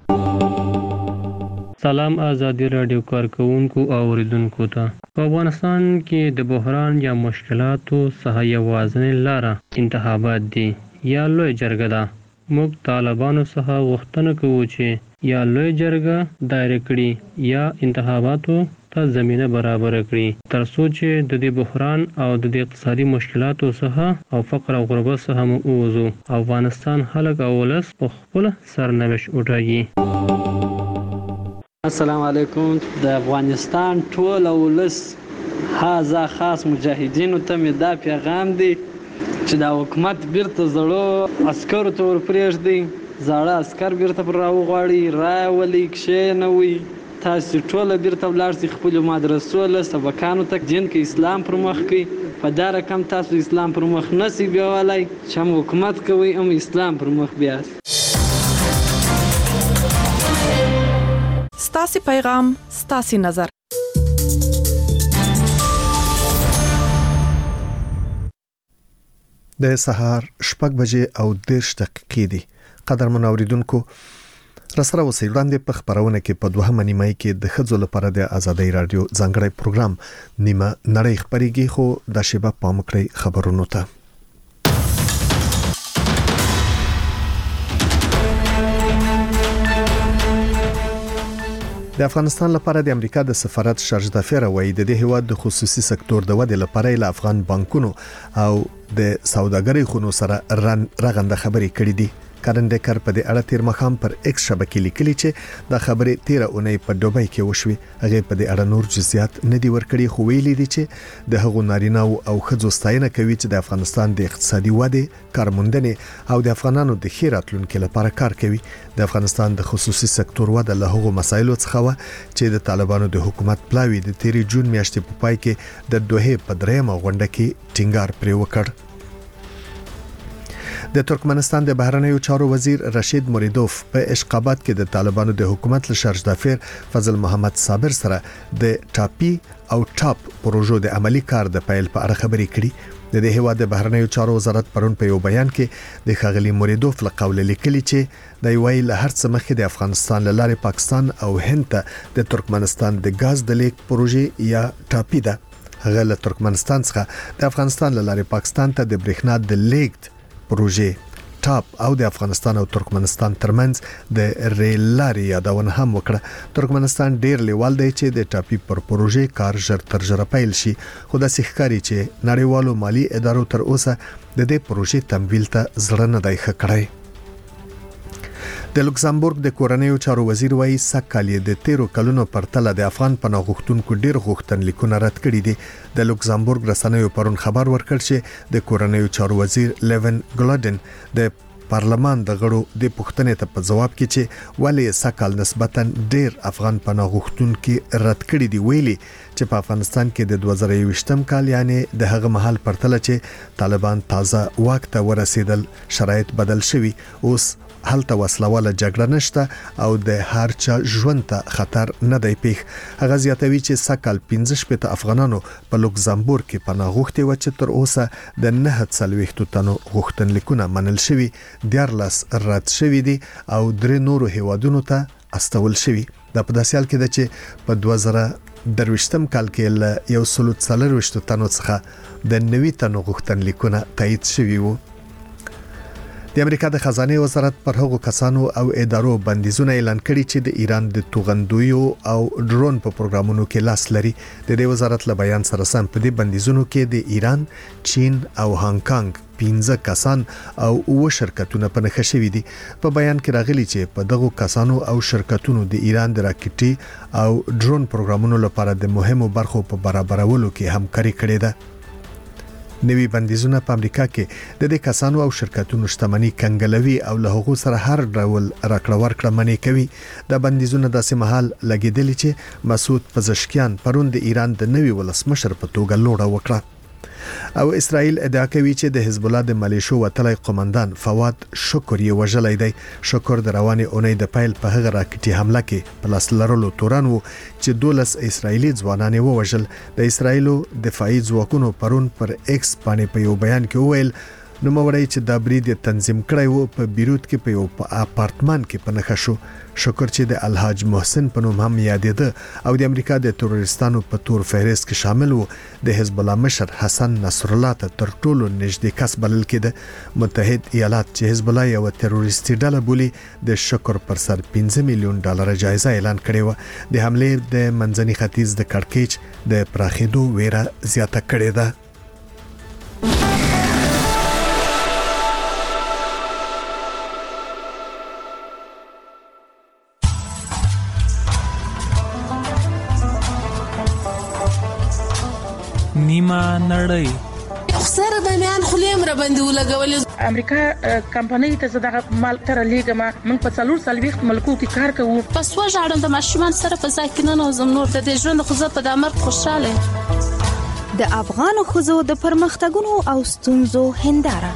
سلام آزادی رادیو کارکونکو او اوریدونکو ته. په افغانستان کې د بحران یا مشکلاتو څخه یوازینۍ لاره انتخابات دي یا لوی جرګه ده. موږ طالبانو څخه غوښتنه کوو چې یا لوی جرګه دایره کړي یا انتخاباتو ته زمینه برابر کړي ترڅو چې د دې بحران او د دې اقتصادي مشکلاتو څخه او فقر او غربت څخه مو ووځو. افغانستان خلک او ولس په خپل سرنوشت وټاکي. السلام علیکم. د افغانستان ټول ولس هازا خاص مجاهدینو ته مې دا پیغام دی چې دا حکومت بیرته زړو عسکرو ته ورپرېږدي، زاړه عسکر بیرته پر راوغواړي، رایه ولي کښېنوي، تاسو ټوله بیرته ولاړ شئ خپلو مدرسو له سبقانو ته، دین کې اسلام پر مخ کوي. په دا رقم تاسو اسلام پر مخ نسی بیاولی چې هم حکومت کوي هم اسلام پر مخ بیاست. ستاسو پیغام ستاسو نظر. د سهار شپږ بجې او دېرش دقیقې دي. قدرمن اوریدونکو، راسره اوسئ. وړاندې په خبرونه کې په دوهمه نیمه کې د ښځو لپاره د ازادۍ رادیو ځانګړی پروګرام نیمه نړۍ خبرېږي، خو د شیبه پام کړئ خبرونو ته. د افغانستان لپاره د امریکا د سفارت شارج دافیر وایي د دې هیواد د خصوصي سکتور د ودې لپاره له افغان بانکونو او د سوداګرۍ خونو سره رغنده خبرې کړې دي. کارندکر په دې اړه تیر مخام پر ایکس شبکې لیکلي چې د خبرې تیر اونۍ په دوبۍ کې وشوي. هغه په دې اړه نور جزئیات نه دی ورکړي، خو ویلي دي چې د هغو نارینه او ښځو ستاینه کوي چې د افغانستان د اقتصادي ودې، کارموندنې او د افغانانو د ښه راتلونکي لپاره کار کوي. د افغانستان د خصوصي سکتور وده له هغو مسایلو څخه و چې د طالبانو د حکومت پلاوی د تیری جون میاشتې په پای کې د دوه په دریمه غونډه کې ټینګار پرې وکړ. د ترکمنستان د بهرنیو چارو وزیر رشید موریدوف په اشقابات کې د طالبانو د حکومت له شارج دافیر فضل محمد صابر سره د ټاپی او ټاپ پروژو د عملی کار د پیل په اړه خبرې کړي. د دې هیواد د بهرنیو چارو وزارت پرون په یو بیان کې د ښاغلي موریدوف له قوله لیکلي چې د ویل له هر څه مخکې د افغانستان له لارې پاکستان او هند ته د ترکمنستان د غاز د لیک پروژې یا ټاپی ده. هغه له ترکمنستان څخه د افغانستان له لارې پاکستان ته د برېښنا د لیک پروژې ټاپ او د افغانستان او ترکمنستان ترمنځ د ریل لارې یادونه هم وکړه. ترکمنستان ډیر لیوال دی چې د ټاپی پر پروژې کار ژر تر ژره پیل شي، خو د ښکاری چې نړیوالو مالی ادارو تر اوسه د دې پروژې تمویل ته زړه نه دی ښه کړی. د لوکزامبورګ د کورنیو چارو وزیر وایي سکهال د تیرو کلونو پرتله د افغان پناه غوښتونکو ډیر غوښتنلیکونه رد کړي دي. د لوکزامبورګ رسنیو پرون خبر ورکړ چې د کورنیو چارو وزیر لیون ګلادن د پارلمان د غړو د پوښتنې ته په جواب کې چې ولې سکهال نسبتاً ډیر افغان پناه غوښتونکو رد کړي دي، ویلي چې په افغانستان کې د دوه زره یوویشتم کال یعنی د هغه مهال پرتله چې طالبان تازه واک ته ورسېدل شرایط بدل شوي. اوس هلته وسلواله جګړه نشته او د هر چا ژوند ته خطر نه دی پیښ. هغه زیاتوي چې سکهال پنځه شپږ افغانانو په لوکزامبورګ کې پناه غوښتي و چې تر اوسه د نه څلوېښت تنو غوښتنلیکونه منل شوي، دیارلس رد شوي دي او درې نورو هیوادونو ته استول شوي. دا په داسې حال کې ده چې په دوه زره درویشتم کال کې له یو سل څلرویشت تنو څخه د نوي تنو غوښتنلیکونه تایید شوي وو. د امریکا د خزانه وزارت پر هغو کسانو او ادارو بندیزونه اعلان کړي چې د ایران د توغندویو او ډرون په پروګرامونو کې لاس لري. د دې وزارت له بیان سره سم په دې بندیزونو کې د ایران، چین او هانګ کانګ پنځه کسان او اوه شرکتونه په نښه شوي دي. په بیان کې راغلي چې په دغو کسانو او شرکتونو د ایران د راکټي او ډرون پروګرامونو لپاره د مهمو برخو په برابرولو کې همکاري کړې ده. نوی بندیزونه په امریکا کې د دې کسانو او شرکتونو شتمنۍ کنګلوي او له هغو سره هر ډول راکړه ورکړه منې کوي. د بندیزونه داسې مهال لګیدلی چې مسعود پزشکیان پرون د ایران د نوي ولسمشر په توګه لوړه وکړه. او اسرائیل ادعا کوي چې د حزب الله د ملیشو وتلی قومندان فواد شکر یې وژلی دی. شکر د روانې اونۍ د پیل په هغه راکټي حمله کې په لاس لرلو تورن وو چې دولس اسرائیلي ځوانان یې ووژل. د اسرائیلو دفاعي ځواکونو پرون پر ایکس باندې په یو بیان کې وویل نوموړی چې دا برید تنظیم کړی وو په بیروت کې په یو اپارتمان کې په نښه شو. شکر چې د الحاج محسن په نوم هم یادېده او د امریکا د تروریستانو په تور فهرست کې شامل وو. د حزب الله مشر حسن نصر الله ته تر ټولو نږدې کس بلل کېده. متحد ایالات چې حزب الله یو تروریستي ډله بولي د شکر پر سر پنځه میلیون ډالر جایزه اعلان کړې و. د حملې د منځني ختیځ د کړکېچ د پراخېدو ویره زیاته کړې ده. نیمه نړۍ سره به میان خلیم را باندې ولګولې. امریکا کمپنۍ ته زه مال تر لېږم، موږ په څلور څلوېښت ملکو کې کار کوو. پس وژاړم د ماشومان سره په ځای کې ننوځم، نور د دې ژوند خو زه په دا مرګ خوشحاله یم. د افغانو ښځو د پرمختګونو او ستونزو هنداره.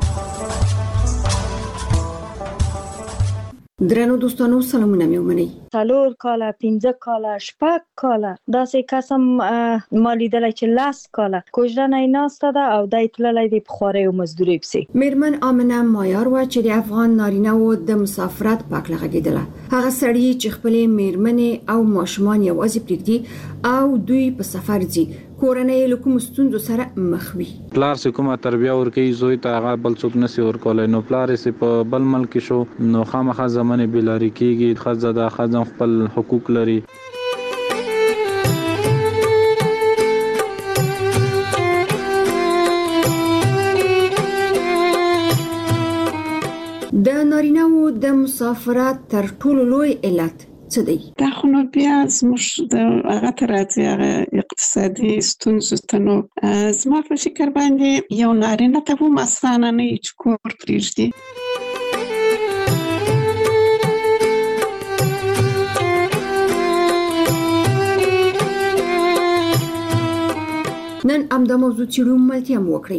درنو دوستانو سلامونه مې ومنئ. څلور کاله پنځه کاله شپږ کاله داسې قسم ما لیدلی چې لس کاله کوژدنه یې ناسته ده او دی تللی دی په خوارۍ او مزدورۍ پسې. میرمن آمنه مایار وه چې د افغان نارینه‌وو د مسافرت په هکله غږېدله. هغه سړي چې خپلې میرمنې او ماشومان یوازې پرېږدي او دوی په سفر ځي، کورنۍ له کومو ستونزو سره مخ وي. پلار چې کومه تربیه ورکوي زوی ته هغه بل څوک نشي ورکولی، نو پلار یې په بل ملک شو نو خامخا زمانې بېلارې کېږي. ښځه ده، ښځه خپل حقوق لري. د نارینه‌وو د مسافرت تر ټولو لوی علت څه دی؟ دا خو نو بیا زموږ د هغه ته راځي، هغه اقتصادي ستونزو ته. نو زما په فکر باندې یو نارینه ته هم اسانه نه وي چې کور پرېږدي. نن همدا موضوع څېړو، ملتیا مو وکړئ.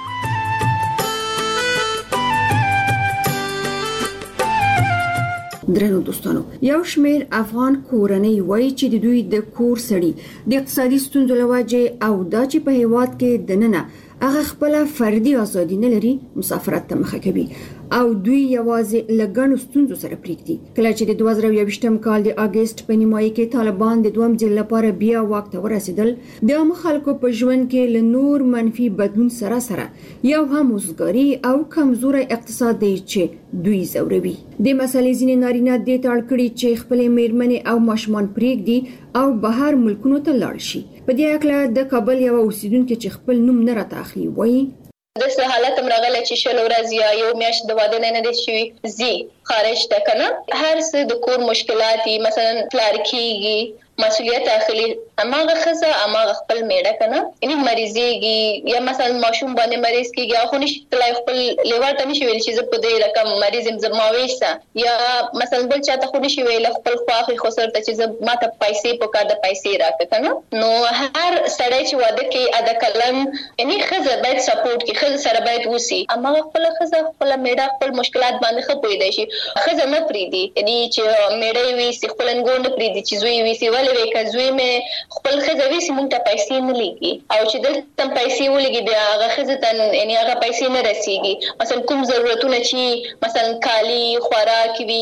درنو دوستانو، یو شمېر افغان کورنۍ وایي چې د دوی د کور سړي د اقتصادي ستونزو له وجې او دا چې په هېواد کې دننه هغه خپله فردي ازادي نه لري، مسافرت ته مخه کوي او دوی یوازې له ګڼو ستونزو سره پرېږدي. کله چې د دوه زره یوویشتم کال د اګست په نیمایي کې طالبان د دویم ځل لپاره بیا واک ته ورسېدل، د عامو خلکو په ژوند کې له نور منفي بدلون سره سره یو هم وزګاري او کمزوری اقتصاد دی چې دوی ځوروي. د مسلې ځینې نارینه دې ته اړ کړي چې خپلې میرمنې او ماشومان پرېږدي او بهر ملکونو ته لاړ شي. په دې هکله د کابل یوه اوسیدونکې چې خپل نوم نه راته اخلي وایي: داسې حالت هم راغلی چې شل ورځې یا یو میاشت د واده نه نه دی شوي ځي خارج ته، که نه هر څه د کور مشکلات دي، مثلا پلار کېږي، مسؤلیت اخلي، هماغه ښځه هماغه خپل میړه که نه یعنې مریضېږي یا مثلا ماشوم باندې مریض کېږي، هغه خو نشي تللی خپل لیوار ته نشي ویلی چې زه په دې رقم مریض یم زما ویسه، یا مثلا بل چا ته خو نشي ویلی خپل خواښې خسر ته چې زه ما ته پیسې په کار د پیسې راکړه، که نه. نو هر سړی چې واده کوي اده کلن یعنې ښځه باید سپورټ کړي، ښځه سره باید اوسي، هماغه خپله ښځه خپله میړه خپل مشکلات باندې ښه پوهېدی شي. ښځه نه پرېږدي یعنې چې میړه یې ویسي، خپل انګور نه پرېږدي چې زوی یې ویسي. ولې وایي که زوی مې خپل ښځه ویسي موږ ته پیسې نه لېږي، او چې دلته پیسې ولېږي بیا هغه ښځې ته یعنې هغه پیسې نه رسېږي. مثلا کوم ضرورتونه چې مثلا کالي، خوراک وي،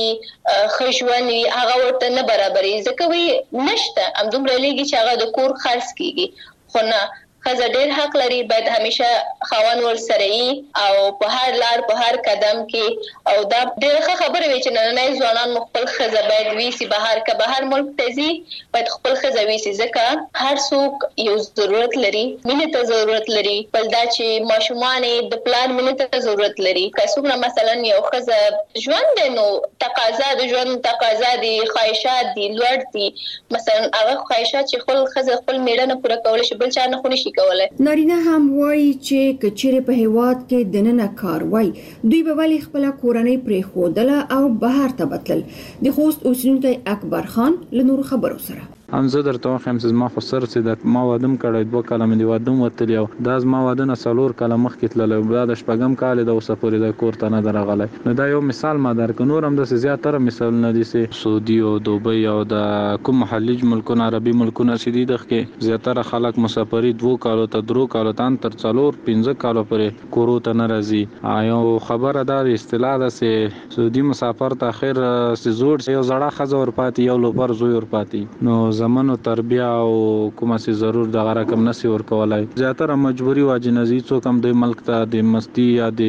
ښه ژوند وي، هغه ورته نه برابرېږي، ځکه وایي نشته همدومره لېږي چې هغه د کور خرڅ کېږي. خو نه، ښځه ډېر حق لري، باید همیشه خاوند ورسره وي او په هر لار په هر قدم کې. او دا ډېره ښه خبره وي چې نننی ځوانان مو خپل ښځه باید ویسي بهر، که بهر ملک ته ځي باید خپل ښځه ویسي، ځکه هر څوک یو ضرورت لري، مینې ته ضرورت لري. بل دا چې ماشومان د پلار مینې ته ضرورت لري. که څومره مثلا یو ښځه ژوند دی نو تقاضا د ژوند تقاضا دي، خواهشات دي لوړ دي، مثلا هغه خواهشات چې خپل ښځه خپل میړه نه پوره کولی شي بل چا نه خو نشي کولی. نارینه هم وایي چې که چیرې په هېواد کې دننه کار وای، دوی به ولې خپله کورنۍ پرېښودله او بهر ته بتلل. د خوست اوسیدونکی اکبر خان له نورو خبرو سره: هم زه درته وایم چې زما خو سر چې د ما واده م کړی دوه کاله مې د واده م وتلي او دا زما واده نه څلور کاله مخکې تللی، دا د شپږم کال یې د اوسه پورې د کور ته نه ده راغلی. نو دا یو مثال ما درکړه. نور هم داسې زیاتره مثالونه دي چې سعودي او دوبۍ او د کوم خلیج ملکونه، عربي ملکونه چې دي دغه کې زیاتره خلک مسافري دوو کالو ته درو کالو ته تر څلور پنځه کالو پورې کورو ته نه راځي. یو خبره دا د اصطلاح ده چې سعودي مسافر ته اخر چې زوړ یو زړه ښځه ورپاتې، یو لوپر زوی ورپاتې. نو زمنو تربیه او کومه سي ضرور د غره کم نسی ور کولای، زیاتره مجبوری واجنزي څوک هم د ملک ته د مستی یا د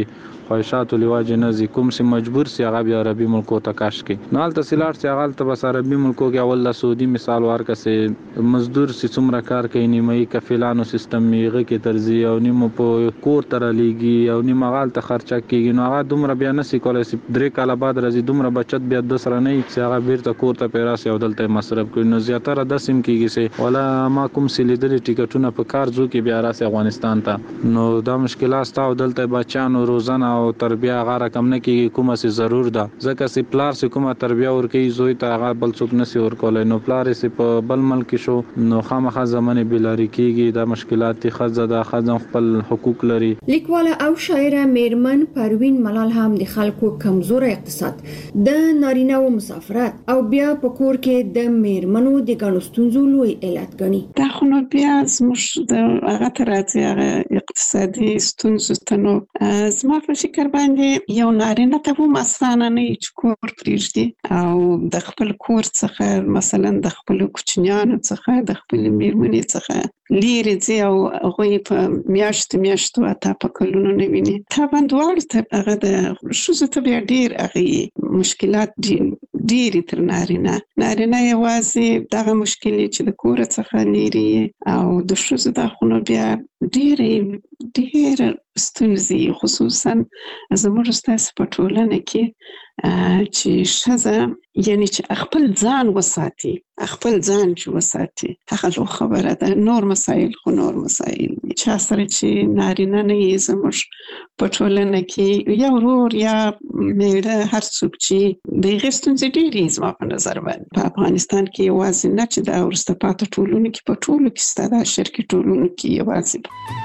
خواهشاتو لواجه نه زی کوم سي مجبور سي هغه بیا عربي ملکو ته کاش کې نو الته سیلار سي هغه ته بس عربي ملکو کې اول د سعودي مثال ورکسه مزدور سي څومره کار کوي نیمه کفیلانو سیستم میغه کې ترزی او نیمه په کور تر لیږي او نیمه غال ته خرچه کیږي نو هغه دومره بیا نه سي کولای سي درې کاله بعد راځي دومره بچت بیا د سره نه سي هغه بیرته کور ته پیراس یو دلته مصرف کوي نو زیاتره د سیم کیږي سي ولا ما کوم سي لیدل ټیکټونه په کار ځو کې بیا راسي افغانستان ته نو دا مشکلات تاو دلته بچانو روزانه او تربیه هغه رقم نه کیږي کومه سي ضرور ده ځکه سي پلار سي کومه تربیه ورکي زوی ته هغه بل څوک نه سي ورکولای نو پلار سي په بل ملک شو نو خامخا زمانه بلاری کیږي دا مشکلات دي خزه د خزم خپل حقوق لري لیکواله او شاعره میرمن پروین ملال هم د خلکو کمزور اقتصاد د نارینه او مسافرت او بیا په کور کې د میرمنو د ګڼستونزو لوی علت ګڼي دا خو نو بیا زموږ د هغه ته راځي هغه اقتصادي ستونزو ته نو زما په فکر باندې یو نارینه ته هم اسانه نه چې کور پرېږدي او د خپل کور څخه مثلا د خپل کوچنیانو څخه د خپل میرمنې څخه لیرې ځي او هغوی په میاشتو میاشتو اته په کلونو نه ویني طبعا دواړو ته هغه د ښځو ته بیا ډېر هغې مشکلات ډېرې تر نارینه نارینه یوازې دغه مشکلې چې د کور څخه لیرې او د ښځو دا خو نو بیا ډېرې ډېره ستونزې خصوصا زموږ ستاسې په ټولنه کې چې ښځه یعنی چې خپل ځان وساتي خپل ځان چې وساتي هغه لو خبره ده نور مسایل خو نور مسایل چا سره چې نارینه نه یې زموږ په ټولنه کې یا ورور یا میړه هر څوک چې د هغې ستونزې ډېرې زما په نظر باندې په افغانستان کې یوازې نه چې دا وروسته پاتې ټولنو کې په ټولو کې سته دا شرقي ټولنو کې یوازې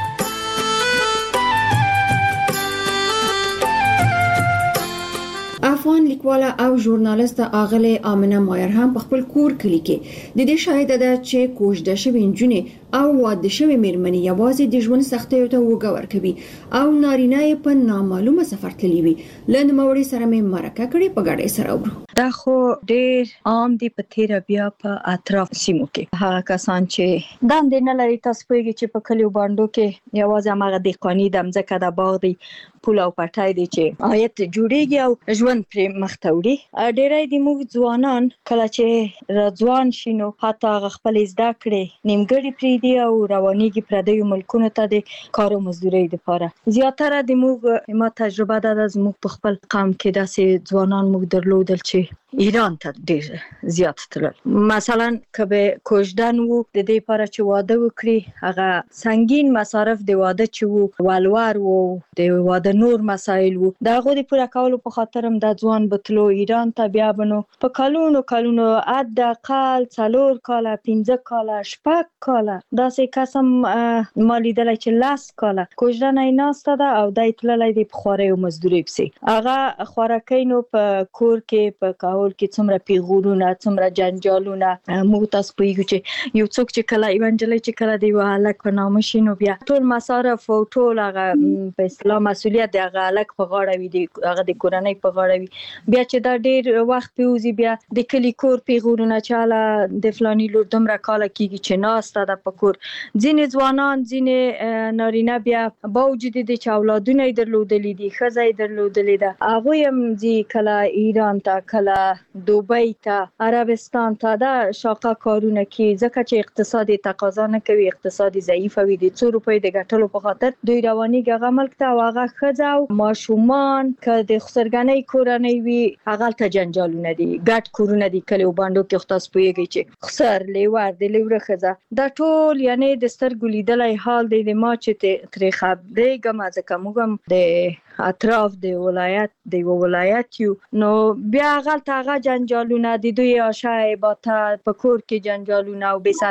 افغان لیکواله او ژورنالیسته آغلې آمنه مایر هم په خپل کور کلی کې د دې شاهده ده چې کوژده شوې نجونې او واده شوې میرمنې یوازې د ژوند سختیو ته اوږه ورکوي او نارینه یې په نامعلومه سفر تللی وي له نوموړي سره مې مرکه کړې په ګډه سره وګورو دا خو ډېر عام دي په تیره بیا په اطراف سیمو کې هغه کسان چې دندې نه لري تاسو پوهېږئ چې په کلیو بانډو کې یوازې هماغه دهقاني د مځکه د باغ دی پول او پټای دی چې عاید جوړیږي او ژوند پرې مخ ته وړي ډېری د موږ ځوانان کله چې راځوان شي نو حتی هغه خپل زده کړې نیمګړې پرېږدي او روانېږي پردیو ملکونو ته د کار او مزدورۍ دپاره زیاتره د موږ ما تجربه ده زموږ په خپل قوم کې داسې ځوانان موږ درلودل چې ایران ته ډېر زیات تلل مثلا که به کوژدن وو د دې لپاره چې واده وکړي هغه سنگین مصارف د واده چې وو ولور وو د واده نور مسایل وو د هغو د پوره کولو په خاطر هم د ځوان بتلو ایران ته بیا بنو په کلونو کلونو حداقل څلور کاله پنځه کاله شپږ کاله داسې کس هم ما لیدلی چې لس کاله کوژدن یې ناسته ده او دی تللی دی په خوارۍ او مزدورۍ پسې هغه خوارکۍ نو په کور کې په کول کې څومره پیغورونه څومره جنجالونه موږ تاسو پوهېږو چې یو څوک چې کله یوه نجلۍ چې کله د یوه هلک په نامه شي نو بیا ټول مصارف او ټول هغه په اصطلاح مسؤلیت د هغه هلک په غاړه وي د هغه د کورنۍ په غاړه وي بیا چې دا ډېر وخت پرېوځي بیا د کلي کور پیغورونه چې هله د فلاني لور دومره کاله کېږي چې ناسته ده په کور ځینې ځوانان ځینې نارینه بیا باوجود د چې اولادونه یې درلودلي دي ښځه یې درلودلې ده هغوی هم ځي کله ایران ته کله دوبۍ ته عربستان ته دا شاقه کارونه کوي ځکه چې اقتصاد تقاضا نه کوي اقتصاد ضعیفه وي د څو روپۍ د ګټلو په خاطر دوی روانېږي هغه ملک ته او هغه ښځه او ماشومان که د خسرګنۍ کورنۍ وي هغلته جنجالونه دي ګډ کورونه دي کلیو بانډو کې خو تاسو پوهېږئ چې خسر لیور د لیوره ښځه دا ټول یعنې د سترګو لیدلی حال دی د ما چې ترې خبرېږم ځکه موږ هم د اطراف د ولایت د یو ولایت یو نو بیا هغلته هغه جنجالونه د دوی آشه عبادت په کور کې جنجالونه او بې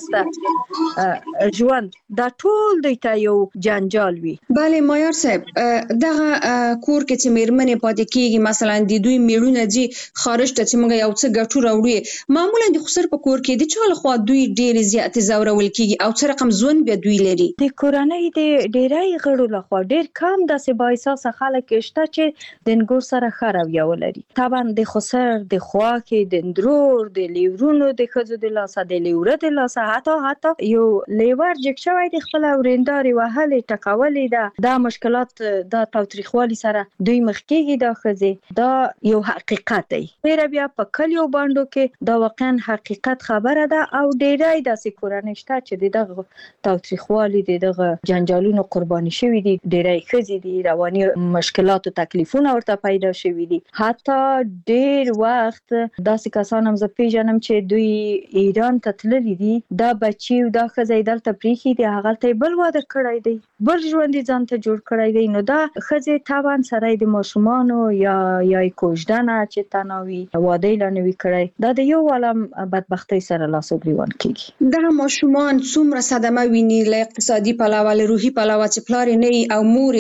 سرپرسته ژوند دا ټول دوی ته یو جنجال وي بله مایار صاحب دغه کور کې چې میرمنې پاتې کېږي مثلا د دوی میړونه ځي خارج ته چې موږ یو څه ګټو راوړي معمولا د خسر په کور کې د چا لخوا دوی ډېرې زیاتې ځورول کېږي او څه رقم ژوند بیا دوی لري د کورنۍ د ډېری غړو لخوا ډېر کم داسې بااحساسه داسې خلک شته چې د انګور سره ښه رویه ولري. طبعا د خسر د خواکې د اندرور د لیورونو د ښځو د لاسه د لیوره د لاسه حتی حتی یو لیور جګ شوی د خپله ورېندارې وهلې ټکولې ده. دا مشکلات دا تاوتریخوالي سره دوی مخ کېږي. دا ښځې دا یو حقیقت دی. ډېره بیا په کلیو بانډو کې دا واقعا حقیقت خبره ده او ډېری داسې کورنۍ شته چې د دغه تاوتریخوالي د دغه جنجالونو قرباني شوي دي. ډېری ښځې دي رواني مشکلاتو تکلیفونه ورته پیدا شوي دي. حتی ډېر وخت داسې کسان هم زه پیژنم چې دوی ایران ته تللي دي. دا بچي او دا ښځه یې دلته پرېښي دي، هغلته یې بل واده کړی دی، بل ژوند یې ځان ته جوړ کړی دی. نو دا ښځې طبعا سره د ماشومانو یا یا یې کوژدنه چې تناوي واده یې لا نه وي کړی، دا د یو عالم بدبختۍ سره لاس و ګریوان کېږي. دغه ماشومان څومره صدمه ویني له اقتصادي پلوه، له روحي پلوه چې پلار یې نه وي او مور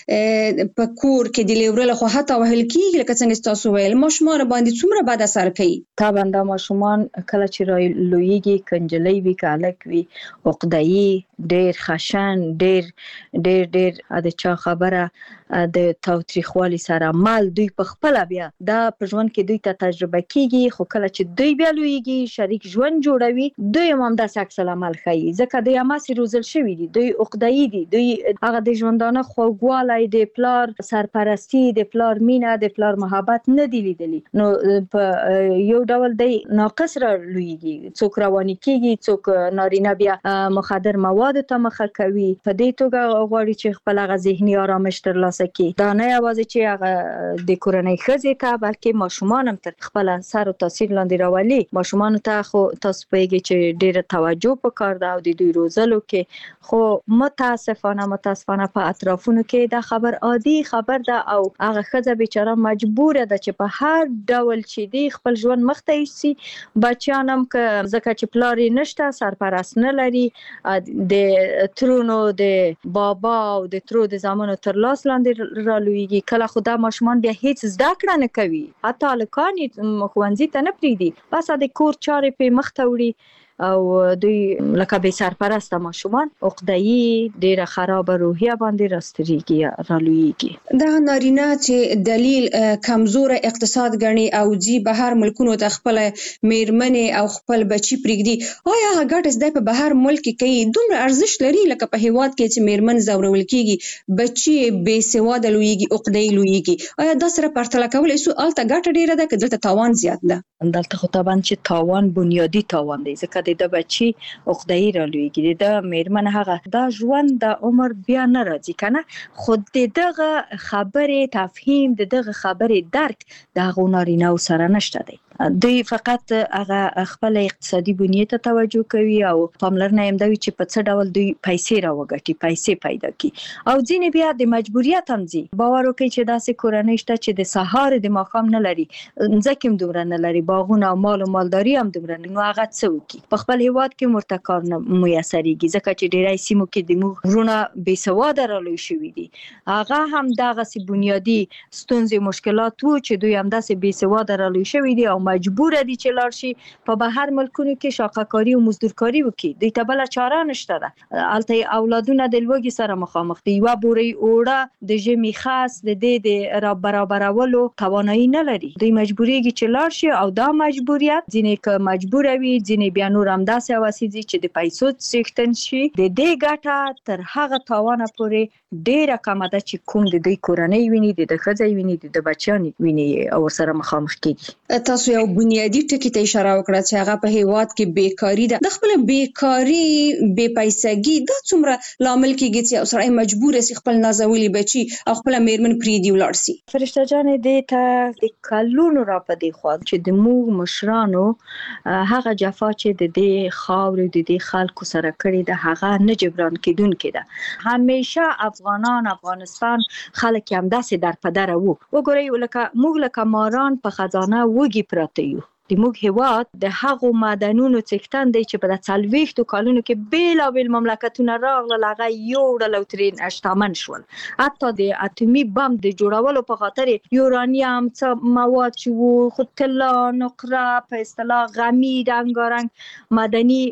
یې په کور کې د لیوره له خوا حتی وهل کېږي. لکه څنګه ستاسو ویل، ماشومان باندې څومره بد اثر کوي. طبعا دا ماشومان کله چې را لویږي، که نجلۍ وي که هلک وي، عقده‌يي، ډېر خشن، ډېر ډېر ډېر د چا خبره د تاوتریخوالي سره مل دوی په خپله بیا دا په ژوند کې دوی ته تجربه کېږي. خو کله چې دوی بیا لویږي، شریک ژوند جوړوي، دوی هم همداسې عکس العمل ښیي، ځکه دوی هماسې روزل شوي دي. دوی عقده‌يي دي، دوی هغه د ژوندانه خوږوالی، د پلار سرپرستي، د پلار مینه، د پلار محبت نه دي لیدلي. نو په یو ډول دی ناقص را لویږي. څوک رواني کېږي، څوک نارینه بیا مخدر موادو ته مخه کوي. په دې توګه غواړي چې خپل هغه ذهني آرامش ترلاسه کړي. دا نه یوازې چې هغه د کورنۍ ښځې ته، بلکې ماشومان هم تر خپل اثر او تاثیر لاندې راولي. ماشومانو ته خو تاسو پوهیږئ چې ډېره توجه پکار ده او د دوی روزلو کې، خو متاسفانه متاسفانه په اطرافونو کې دا خبر عادي خبر ده او هغه ښځه بیچاره مجبوره ده چې په هر ډول چې دی خپل ژوند مخ ته یوسي. بچیان هم که ځکه چې پلار یې نشته، سرپرست نه لري، د ترونو د بابا او د ترو د زامنو تر لاس لاندې را لویږي. کله خو دا ماشومان بیا هیڅ زده کړه نه کوي، حتی هلکان یې ښوونځي ته نه پرېږدي، بس د کور چارې پرې مخ ته وړي او دوی لکه بې سرپرسته ماشومان عقده‌يي، ډېره خرابه روحیه باندې راستریږي، را لویږي. دغه نارینه چې دلیل کمزوره اقتصاد ګڼي او ځي بهر ملکونو ته خپل میرمنې او خپل بچي پرېږدي، آیا هغه ګټه زده په بهر ملک کې کوي دومره ارزښت لري لکه په هېواد کې چې میرمن ځورول کېږي، بچي بې سواده لویږي، عقده‌يي لویږي؟ آیا دا سره پرتله کولی شو؟ هلته ګټه ډېره ده که دلته تاوان زیات ده؟ دلته خو طبعا چې تاوان بنیادی تاوان دی، ځکه د بچي عقده‌يي را لویږي. د میرمن هغه دا ژوند د عمر بیا نه راځي کنه، خو د دغه خبرې تفهیم، د دغه خبرې درک د هغو نارینه‌و سره نشته دی. دوی فقط هغه خپل اقتصادي بنیې ته توجه کوي او پاملرنه یې همدا وي چې په څه ډول دوی پیسې راوګټي، پیسې پیدا کړي. او ځینې بیا د مجبوریت هم ځي. باور وکړئ چې داسې کورنۍ شته چې د سهار د ماښام نه لري، ځمکې هم دومره نه لري، باغونه او مال او مالداري هم دومره نه، نو هغه څه وکړي؟ په خپل هېواد کې ورته کار نه میسرېږي، ځکه چې ډېری سیمو کې زموږ وروڼه بې سواده را لوی شوي دي. هغه هم دغسې بنیادي ستونزې مشکلات وو چې دوی همداسې بې سواده را لوی شوي دي او مجبور دي چې لاړ شي په بهر ملکونو کې شاقه‌کاري او مزدورکاري وکړي. دوی ته بله چاره نشته ده. هلته اولادونه د لوږې سره مخامخ دي. یوه بورۍ اوړه د ژمي خاص د دې د را برابرولو توانایي نه لري. دوی مجبوریږي چې لاړ شي او دا مجبوریت ځینې که مجبوره وي، ځینې بیا نور همداسې هوسي دي چې د پیسو څښتن شي. د دې ګټه تر هغه تاوانه پورې ډېره کمه ده چې کوم د دوی کورنۍ ویني، د ده ښځه ویني، د ده بچیان ویني او ورسره مخامخ کېږي. تاسو یو بنیادی ټکي ته اشاره وکړه چې هغه په هېواد کې بیکاري ده. د خپل بیکاري، بې پیسګي، دا څومره لامل کېږي چې یو سړی مجبور شي خپل نازولي بچي او خپل میرمن پرېږدي ولاړ شي؟ فرشته جانې دې ته د کلونو را په دې خوا چې د موږ مشرانو هغه جفا چې د دې خاورې د دې خلکو سره کړې ده هغه نه جبران کېدونکې ده. همیشه افغانان، افغانستان خلک یې همداسې در په دره وو. وګورئ لکه موږ لکه ماران په خزانه وږي پراته یو. د موږ هیواد د هغو معدنونو څښتن دی چې په د څلوېښتو کالونو کې بیلابیل مملکتونه راغلل، هغه یوړل او ترې شتمن شول. حتی د اتومي بم د جوړولو په خاطر یورانیم څه مواد چې وو، خو طلا، نقره، په اصطلاح غمی، رنګارنګ معدني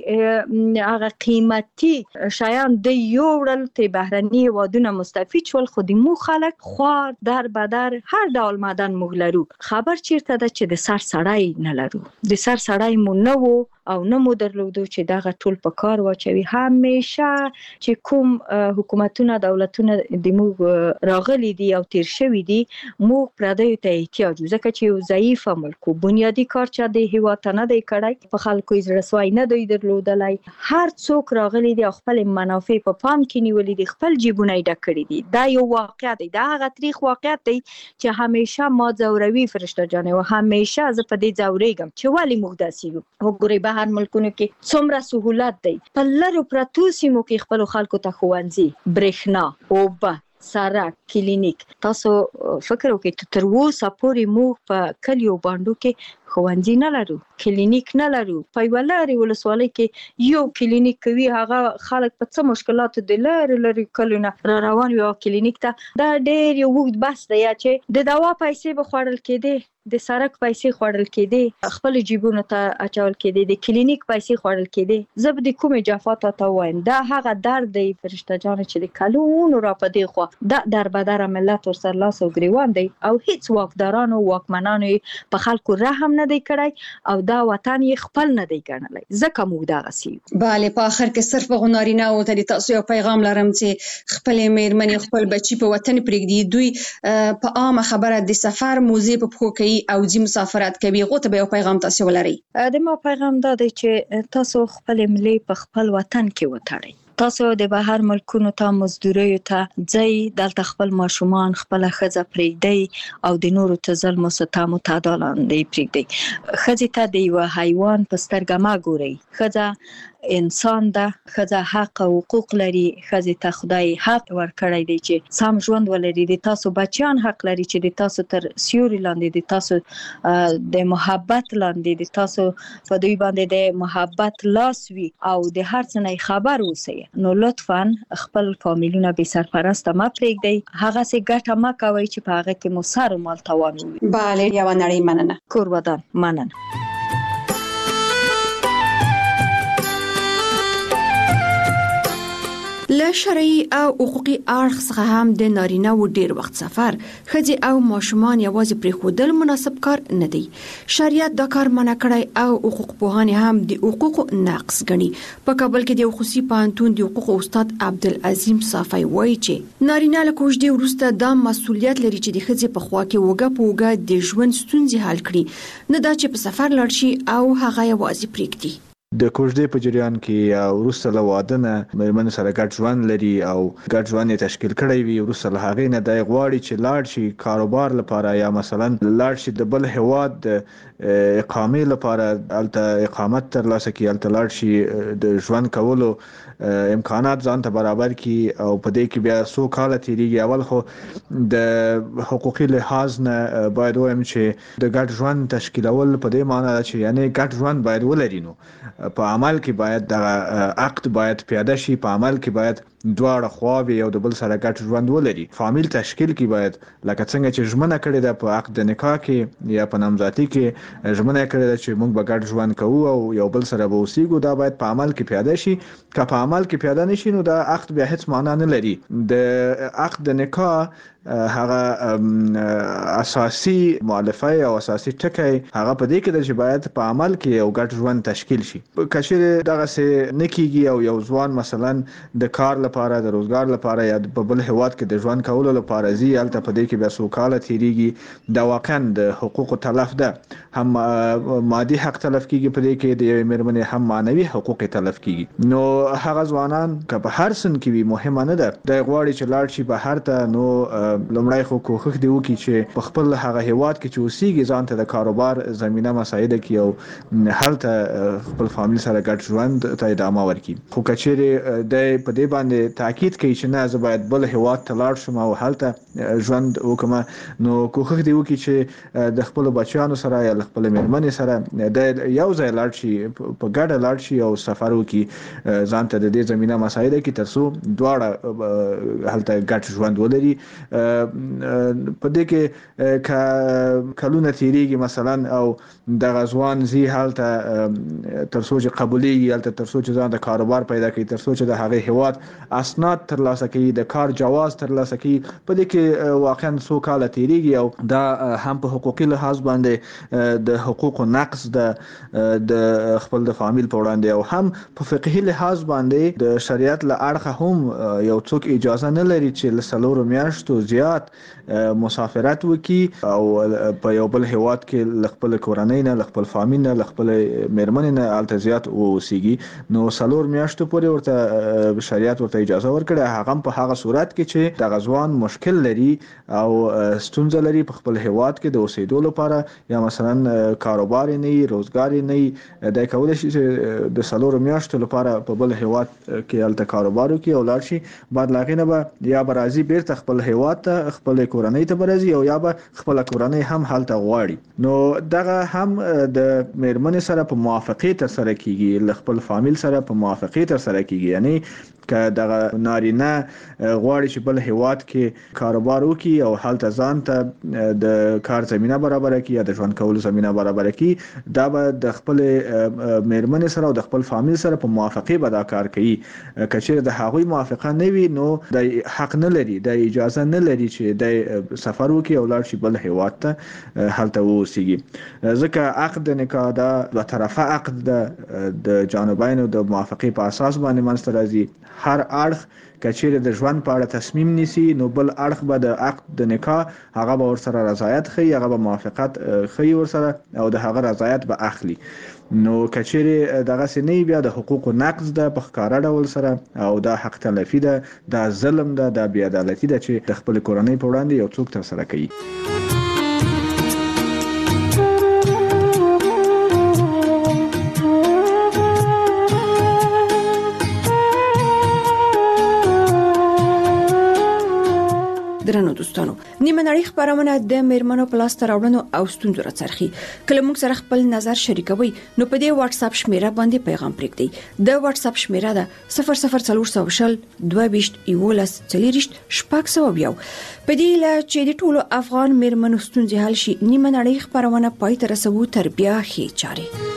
هغه قیمتي شیان د یوړل، ته بهرني هیوادونه مستفید شول. خو د مو خلک خوار در بدر هر ډول معدن موږ لرو. خبر چیرته ده چې د سر سړی نه لرو، د سر سړی مو نه وو او نه مو درلودو چې دغه ټول په کار واچوي. همیشه چې کوم حکومتونه دولتونه د موږ راغلي دي او تیر شوي دي، موږ پردیو ته احتیاج، ځکه چې یو ضعیف ملک، بنیادی کار چې د هیواد ته نه دی کړی، په خلکو یې زړه سوی نه دی درلودلی. هر څوک راغلي دي او خپل منافع په پام کې نیولي دي، خپل جیبونه یې ډک کړي دي. دا یو واقعیت دی، دا هغه تاریخ واقعیت دی چې همیشه ما ځوروي فرشته جانې، او همیشه زه په دې ځورېږم چې ولې موږ داسې یو. وګورئ بهر ملکونو کې څومره سهولت دی، په لرو پرتو سیمو کې خپلو خلکو ته ښوونځي، برېښنا، اوبه، سړک، کلینیک. تاسو فکر وکړئ تر اوسه پورې موږ په کلیو بانډو کې ښوونځي نه لرو، کلینیک نه لرو. په یوه لرې ولسوالۍ کې یو کلینیک کوي، هغه خلک په څه مشکلاتو د لرې لرې کلونه را روان وي کلینیک ته. دا ډېر یو اوږد بحث دی چې د دوا پیسې به خوړل کېدې، د سړک پیسې خوړل کېدې، خپل جیبونو ته اچول کېدې، د کلینیک پیسې خوړل کېدې. زه به د کومې جفا ته وایم، دا هغه درد دی فرشته جانه چې د کلونو را په دې خوا دا در بدره ملت ورسره لاس او ګریوان دی، او هیڅ واکدارانو واکمنانو په خلکو رحم نه دی کړی او دا وطن یې خپل نه دی ګڼلی، ځکه موږ دغسې یو. بله، په آخر کې صرف هغو نارینه‌وو ته د تاسو یو پیغام لرم چې خپلې مېرمنې خپل بچي په وطن پرېږدي. دوی په عامه خبره د سفر موزې په پښو کوي او ځي مسافرت کوي، هغو ته به یو پیغام تاسو ولرئ. د ما پیغام دا دی چې تاسو خپل ملي په خپل وطن کې وتړئ. تاسو د بهر ملکونو ته مزدوریو ته ځئ، دلته خپل ماشومان، خپله ښځه پرېږدئ او د نورو ته ظلم و ستم و تعدی لاندې پرېږدئ. ښځې ته د یوه حیوان په سترګه مه ګورئ. ښځه انسان ده، ښځه حق او حقوق لري، ښځې ته خدای حق ورکړی دی چې سم ژوند ولري. د تاسو بچیان حق لري چې د تاسو تر سیوري لاندې، د تاسو د محبت لاندې، د تاسو په دوی باندې د محبت لاس وي او د هر څه نه خبر اوسئ. نو لطفاً خپل فامیلونه بې سرپرسته مه پرېږدئ، هغسې ګټه مه کوئ چې په هغه کې مو سر و مال تاوان ووي. بله، یوه نړۍ مننه. کور ودان، مننه. له شرعي او حقوقي اړخ څخه هم د نارینه و ډیر وخت سفر، ښځې او ماشومان یوازې پرېښودل مناسب کار نه دی. شریعت دا کار منع کړی او حقوق پوهان هم د حقوقو نقض ګڼي. په کابل کې د خصوصي پوهنتون د حقوقو استاد عبدالعظیم صافی وایي چې نارینه له کوژدې وروسته دا مسؤلیت لري چې د ښځې په خوا کې وګه په وګه د ژوند ستونزې حل کړي، نه دا چې په سفر لاړ شي او هغه یوازې پرېږدي. د کوژدې په جریان کې یا وروسته له واده نه مېرمنې سره ګډ ژوند لري او ګډ ژوند یې تشکیل کړی وي، وروسته له هغې نه دی غواړي چې لاړ شي کاروبار لپاره یا مثلا لاړ شي د بل هیواد د اقامې لپاره، هلته اقامت ترلاسه کړي، هلته لاړ شي د ژوند کولو امکانات ځان ته برابر کړي او په دې کې بیا څو کاله تېرېږي. اول خو د حقوقي لحاظ نه باید ووایم چې د ګډ ژوند تشکیلول په دې معنی ده چې یعنې ګډ ژوند باید ولري. نو په عمل کې باید د عقد باید پیاده شي، په عمل کې باید دواړه خواوې یو د بل سره ګډ ژوند ولري. فامیل تشکیل کې باید لکه څنګه چې ژمنه کړې ده په عقد نکاح کې یا په نامزادۍ کې ژمنه کړې ده چې موږ به ګډ ژوند کوو او یو بل سره به اوسېږو، دا باید په عمل کې پیاده شي. که په عمل کې پیاده نشي نو دا عقد بیا هیڅ معنا نه لري. د عقد نکاح هغه اساسي مؤلفه او اساسي ټکی هغه په دې کې ده چې باید په عمل کې یو ګډ ژوند تشکیل شي. که چېرې دغسې نه کېږي او یو ځوان مثلا د کار لپاره، د روزګار لپاره یا په بل هیواد کې د ژوند کولو لپاره ځي، هلته په دې کې بیا څو کاله تېرېږي، دا واقعا د حقوقو تلف ده. هم مادي حق تلف کېږي په دې کې د یوې مېرمنې، هم معنوي حقوق تلف کېږي. نو هغه ځوانان که په هر سن کې وي مهمه نه ده، دی غواړي چې لاړ شي بهر ته، نو لومړی خو کوښښ دې وکړي چې په خپل هغه هیواد کې چې اوسېږي ځان ته د کاروبار زمینه مساعده کړي او هلته خپل فامیل سره ګډ ژوند ته ادامه ورکړي. خو که چېرې دی په دې باندې باندې تاکید کوي چې نه زه باید بل هیواد ته لاړ شم او هلته ژوند وکم نو کوښښ دی وکړي چې د خپل بچیانو سره یا خپل میرمنې سره د یو ځای لاړ شي په ګډه لاړ شي او سفر وکړي ځان ته د دې زمينه مساعده کوي ترڅو دواړه هلته ګډ ژوند ولري په دې کې کلونه تیریږي مثلا او د غزوان زی حالت ترڅو چې قبولي هلته ترڅو چې ځان د کاروبار پیدا کوي ترڅو چې د هغه هیواد اسناد ترلاسه کوي د کار جواز ترلاسه کوي په دې کې واقعا څو کال تیریږي او دا هم په حقوقي لحاظ باندې د حقوقو نقص د د خپل د فامیل په وړاندې او هم په فقهي لحاظ باندې د شریعت له اړخه هم یو څوک اجازه نه لري چې لسلور میاشتو زیات مسافرت وکي او په یو بل هیواد کې خپل کورنۍ نه خپل فامیل نه خپل میرمنې نه التزیات اوسېږي نو سلور میاشتو پورې ورته شریعت ورته اجازه ورکړه هغه په هغه صورت کې چې د غزوان مشکل لري او ستونزه لري په خپل هیواد کې د اوسېدو لپاره یا مثلا کاروبار نه روزګار نه د کول شي د سلور میاشتو لپاره په بل هیواد کې الته کاروبار کوي او لاړ شي بعد لاغینه به یا برازي بیرته خپل هیواد ته خپل کورنۍ ته برازي او یا به خپل کورنۍ هم حالت غواړي نو دغه هم د میرمنې سره په موافقه تر سره کیږي خپل فامیل سره په موافقه تر سره کیږي یعنی که دغه نارینه غواړي چې بل هیواد کې کاروبار وکړي او حالت ځان ته د کار زمينه برابر کړي یا د ژوند کولو زمينه برابر کړي دا به د خپل میرمنې سره او د خپل فامیل سره په موافقه به دا کار کوي کچېر د هغوی موافقه نه وي نو د حق نه لري د اجازه نه لري چې د سفر وکړي او لاړ شي بل هیواد ته حالت ووسیږي ځکه عقد نکاح دا دوه طرفه عقد ده د جانبینو د موافقه په اساس باندې منځته راځي هر اړخ کچېر د ژوند په اړه تصمیم نیسي نو بل اړخ به د عقد د نکاح هغه به ورسره رضایت خي هغه به موافقت خي ورسره او د هغه رضایت به اخلي نو کچېر دغه سنې بیا د حقوق نقض د بخکاره ډول سره او د حق تلفي ده د ظلم ده د بی عدالتي ده چې د خپل کورنۍ په وړاندې یو څوک تر سره کوي درنو دوستانو نیمه نړۍ خبرونه د میرمنو پلاس تراوړنو او ستونزو راڅرخي کله موږ سره خپل نظر شریکوي نو په دې واتس اپ شمیره باندې پیغام پرېږدئ د واتس اپ شمیره ده صفر صفر څلور سوه شل دوه ویشت یولس څلوېښت شپږ سوه یو په دې لا چې د ټولو افغان میرمنو ستونزې حل شي نیمه نړۍ خبرونه پای ته رسوو تر بیا ښې چارې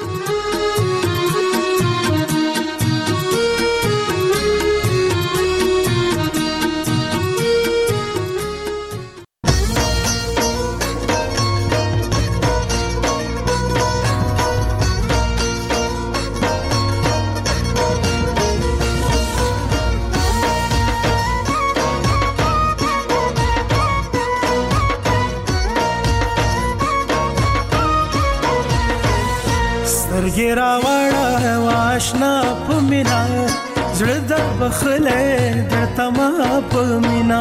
ګیرا وړه واشنا پمینا زړه د بخله د تما پمینا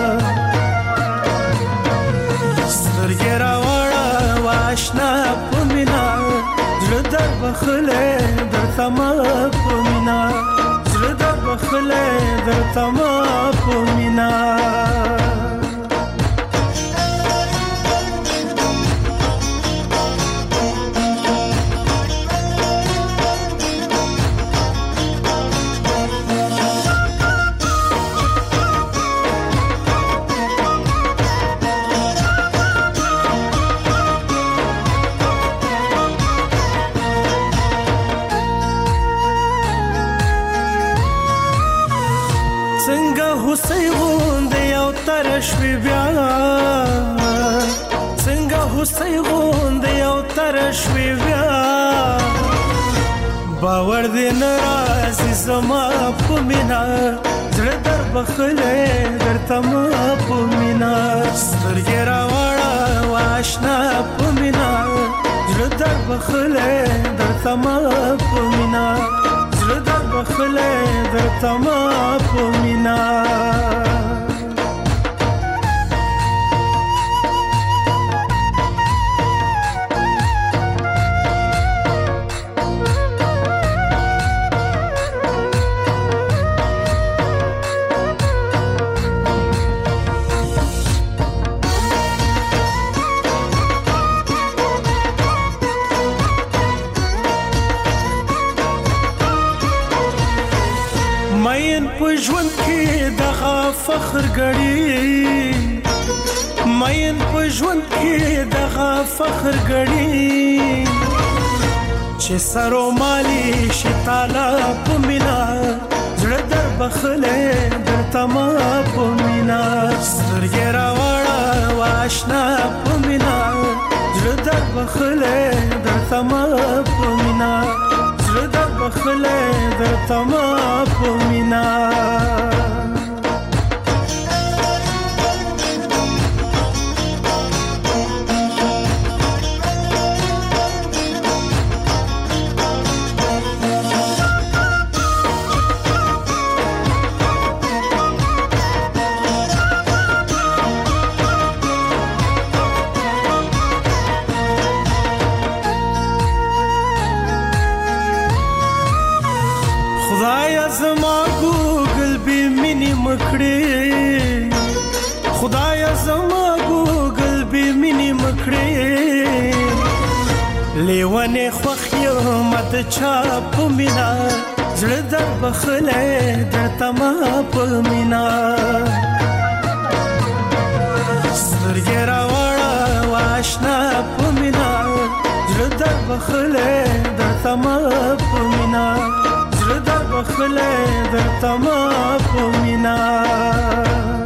سر ګیرا وړه واشنا پمینا زړه د بخله د تما پمینا زړه د بخله د تما پمینا شوی بیا څنګه هوسۍ غوند یو تر شوی بیا باور دې ناراضي زما په مینا زړه در بخله درته ما په مینا سترګې راوړه واشنا په مینا زړه در بخله درته ما په مینا زړه در بخله درته ما په مینا فخر غړي مین په ژوند کې دغه فخر غړي چې سرو مالي شتاله په مینا زړه در بخله در تما په مینا سترګې راوړه واشنا په مینا زړه در بخله در تما په مینا زړه در بخله در تما په مینا خدایا زما ګوګل به مینې مکړې لیوانه خوخ یو مت چا په مینا زړه در بخله در تما په مینا سترګې راوړه واشنا په مینا زړه در بخله در تما په مینا زړه در بخله در تما په مینا